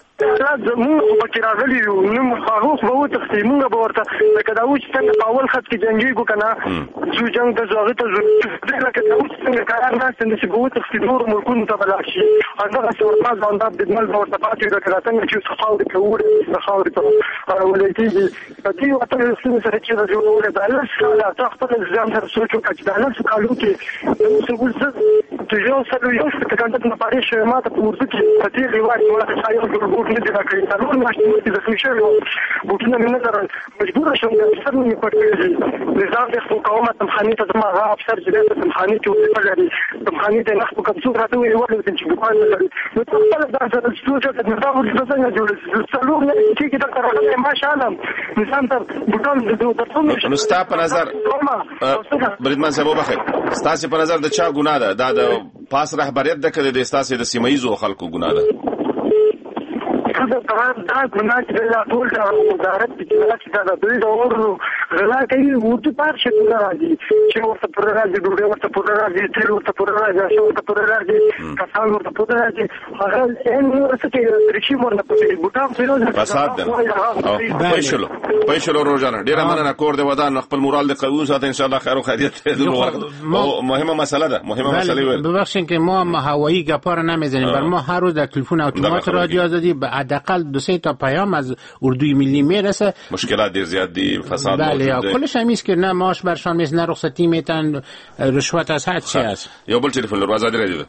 مراد موږ په کې راغلي یو نو هغه خو وو تخته موږ به ورته لکه دا و چې څنګه په اول خط کې جنگي کو کنه چې جنگ د زاغه ته زړه لکه دا و چې څنګه کار نه ستنه چې وو تخته نور ملکونو ته بلل شي هغه څه ورته ځان د دمل ورته پاتې د کراته چې څخاوري کوي څخاوري ته ولېتي په دې وخت کې سره چې د جوړولو د الله سره تاسو ته ځان سره سوچو چې دا نه څه کالو کې نو څه چې یو سره یو څه کنده نه پاره شي ماته په ورته کې په دې ریواج ولا څه یو ګروپ نه دی راکړی دا نور ماشين چې د فیشر بوتونه نه درل مجبور شوم چې سر مې پټ نظام د حکومت تمخاني ته ما افسر چې د تمخاني کې وړي تمخاني ته نخ په کمزور راته وي ورته چې ګوان نو ټول دا سره چې د نظام د څنګه جوړ څلور نه چې دا کارونه ماشاءالله نظام ته بوتان د دوه نو ستا په نظر بریدمن صاحب وبخښه ستاسو په نظر د چا ګناه ده دا د پاس رهبریت د کړي د ستاسو د سیمایي خلکو ګناه ده دا دا ګناه چې دا ټول دا وزارت چې دا د دوی د اورو غلا کوي ورته پات شي راځي چې ورته پر راځي ډوډۍ ورته پر راځي تل ورته پر راځي چې ورته پر راځي کسان ورته پر راځي هغه ان ورته کې رشي مرنه پټي بوتام فیروز فساد ده پېښلو پېښلو روزانه ډیره مننه کور دی ودان خپل مورال د قوي سات ان شاء الله خیر او خیریت مهمه مسئله ده مهمه مسئله ویل ببخشید که ما هوایی گپار نمیزنیم بر ما هر روز در تلفن اتومات رادیو آزادی حداقل دو سه تا پیام از اردوی ملی میرسه مشکلات دیر زیاد دی فساد بله کلش همیست که نه معاش برشان میز نه رخصتی میتن رشوت از حد چی است یا بل تلفن رو آزادی رادیو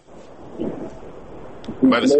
بله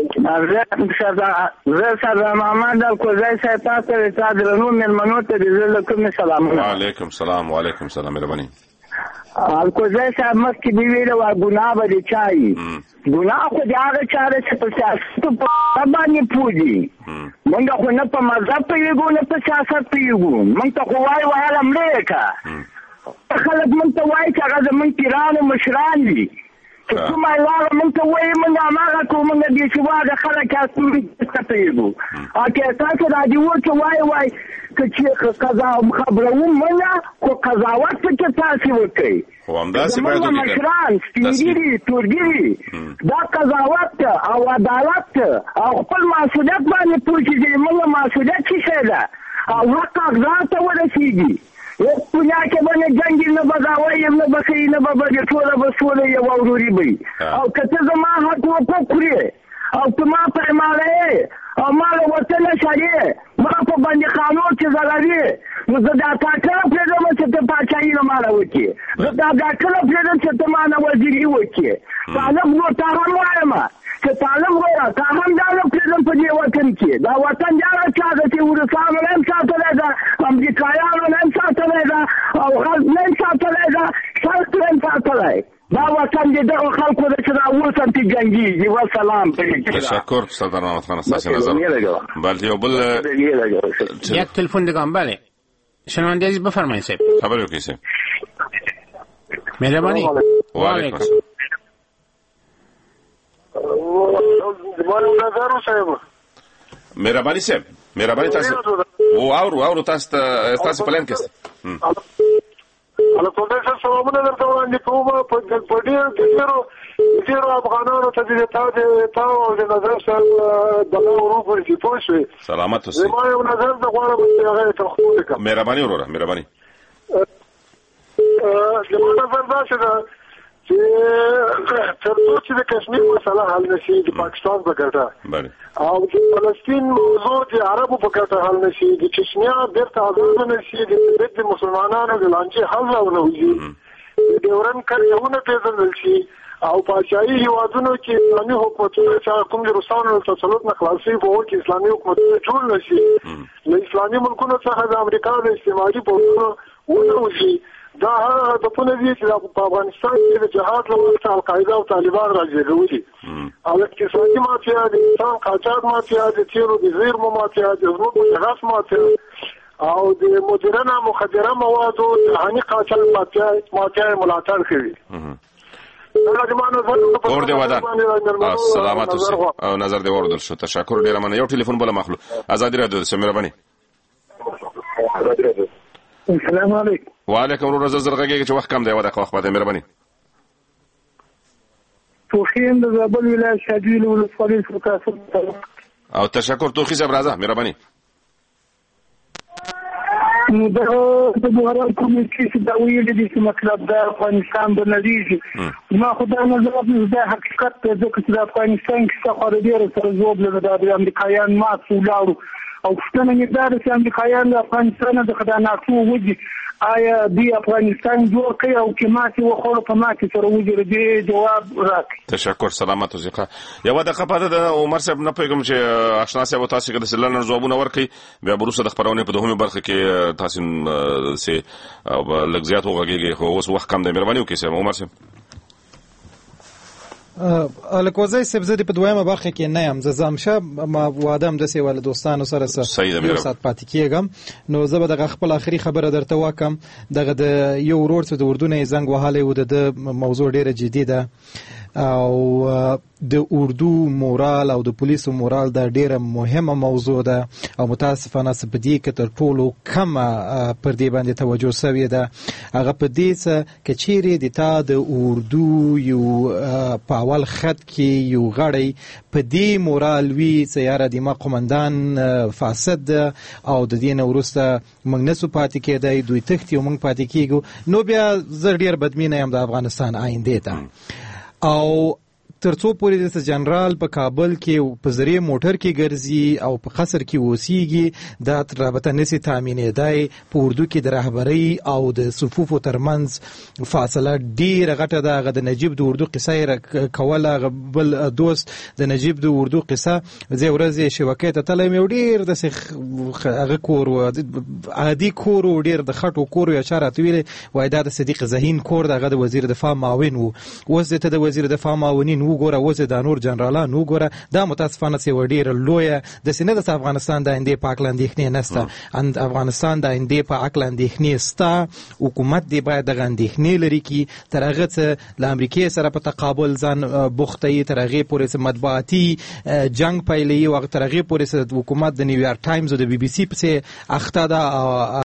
زه سره محمد الکوزای صاحب تاسو ته درنو مېلمنو ته د زړه کوم سلامونه وعلیکم السلام وعلیکم السلام مهرباني الکوزای صاحب مخکې دی ویل وا ګناه به دي چای ګناه خو د هغه چاره چې په سیاست په باندې پوجي مونږ خو نه په مذهب پیږو نه په سیاست پیږو مونږ ته خو وای وای امریکا خلک مونږ ته وای چې هغه زمونږ پیران مشران دي کومه لاره مونږ ته وای مونږ هغه کومه دي چې واده خلک تاسو ته پیږو اګه تاسو راځي ورته وای وای چې قضا خبرو مونږه خو قضاوت پکې تاسو وکړي خو همداسې باید وکړي مشران سپینګيري تورګيري دا قضاوت او عدالت او خپل مسؤلیت باندې پوښتنه موږ مسؤلیت څه ده او حق ذات ورسیږي پویا کې باندې جنگي نه بغاوي نه بخي نه بغي ټول بسوله یو وروري وي او کته زما حق وکړي او ته ما پر مالې او مال وطن شریه ما په باندې قانون چې زغري نو زه دا کاکړه پرېږدم چې ته پاچاهي نه ماله وکړې زه دا کاکړه پرېږدم چې ته ما نه وزیري وکړې طالب نو تا هم وایم چې طالب وایه تا هم دا نه پرېږدم په دې وطن کې دا وطن دا هغه چا ده چې روسانو نه هم ساتلی ده امریکایانو نه هم ساتلی ده او غرب نه هم ساتلی ده شرق نه هم ساتلی دا وطن دې دغه خلکو ده چې دا اوس هم پې جنګېږي وسلام تشکر سردار محمد خان ستاسو نظر بله یو بل یک تلفن دیگه بله شنونده عزیز بفرمایید صاحب خبر وکړئ صاحب مهرباني وعلیکم السلام مهرباني صاحب مهرباني تاسو او اورو اورو تاسو تاسو پلان کېست اله کومه څه سوالونه درته وړاندې کوم په ډېر ډېرو ډېرو افغانانو ته دې تا دې تا او د نظر سره د نورو ورته پوښي سلامت اوسئ زما یو نظر د غواړم چې هغه ته خو وکړم مهرباني وروره مهرباني زما نظر دا چې چې تر څو چې د کشمیر مسله حل نشي د پاکستان په ګټه او د فلسطین موضوع د عربو په ګټه حل نشي د چشمیا بیرته آزاد نشي د مسلمانانو د لانجې حل راونوځي د ډیورن کړیونه پیژندل شي او پاچاهي هیوادونو کې اسلامي حکومتونه چې کوم د روسانو تسلط نه خلاصي په وخت کې اسلامي حکومتونه جوړ نشي له اسلامي ملکونو څخه د امریکا د استعماري پوځونو ونوځي دا هغه د پونه دي چې په افغانستان کې د جهاد لپاره القاعده او طالبان راځي او اقتصادي مافیا د انسان قاچاق مافیا د تیرو د زیرمو مافیا د زموږ غاښ مافیا او د مدرنه مخدره موادو جهاني قاچاق مافیا مافیا ملاتړ کوي اور دی ودان سلامت اوسئ او نظر دی اوردل شو تشکر ډیر مننه یو ټلیفون بل مخلو آزادی رادیو د مهرباني السلام علیکم وعلیکم ورور زرغږی چې وخت کم دی ودا وخت باندې مهرباني توخین د زابل ولایت شاجویل ولسوالۍ فرقاسم او تشکر توخی صاحب راځه مهرباني نو د بهران کمیټې چې دا ویلي دي چې مطلب د افغانستان به نړیږي ما خو دا نظر د حقیقت ځکه چې د افغانستان کیسه خو ډېره سره ځواب لري د امریکایان مات ولاړو او پوښتنه مې دا ده چې امریکایان د افغانستان د خداناتو وږي آیا دی افغانستان جوړ کړي او کې ماتې وخوړه په ماتې سره وجره دې جواب راکړي. تشکر سلامت وزیقه. یو دقیقه پاتې ده عمر صاحب نه پوهېږم چې اشنا صاحب تاسو کې د سلنر ځوابونه ورکړي بیا وروسته د خپرونې په دوهمه برخه کې تاسو سه لږ زیات وغږیږي خو اوس وخت کم دی مهرباني وکړئ عمر صاحب. الکوزای سبزدي په دویمه برخه کې نه یم زه زمشه ما وادم د سیوال دوستانو سره سره یو سات پاتې کېږم نو زه به دغه خپل اخري خبره درته واکم دغه د یو ورور څه د اردو زنګ وهالی و د موضوع ډیره جدي ده او د اردو مورال او د پولیسو مورال دا ډیره مهمه موضوع ده او متاسفانه سپدی کې تر ټولو کم پر دې باندې توجه شوی ده هغه په دې څه کې چیرې د تا د اردو یو په اول خط کې یو غړی په دې مورال وی چې یاره د ما قومندان فاسد او د دې نه وروسته موږ نسو پاتې کېدای دوی تخت یو موږ پاتې کېږو نو بیا زه ډیر بدمینه یم د افغانستان آینده ته او ترڅو پورې د جنرال په کابل کې په ذریعه موټر کې ګرځي او په قصر کې اوسېږي دا رابطه نسی تامینېدای په اردو کې د رهبرۍ او د صفوفو ترمنځ فاصله ډیره غټه ده. هغه د نجیب د اردو قصه یې کوله بل دوست د نجیب د اردو قصه زه ورځې شبکې ته تلم یو ډیر د هغه کور عادي کور و ډیر د خټو کور یا چارته ویل وای دا د صدیق زهین کور دغه د وزیر دفاع معاون وو اوس ته د وزیر دفاع معاونین وګوره اوس د نور جنرالان وګوره دا متاسفانه سی وړي لویه د سینې د افغانستان د اندې پاک لاندېخنې نسته اند افغانستان د اندې په عقل اندېخنې ستا حکومت دی باید د اندېخنې لري کی تر هغه څه ل امریکای سره په تقابل ځان بوختي تر هغه پورې مطبوعاتي جنگ پیلې او تر هغه پورې حکومت د نیویارک ټایمز او د بي بي سي په اخته ده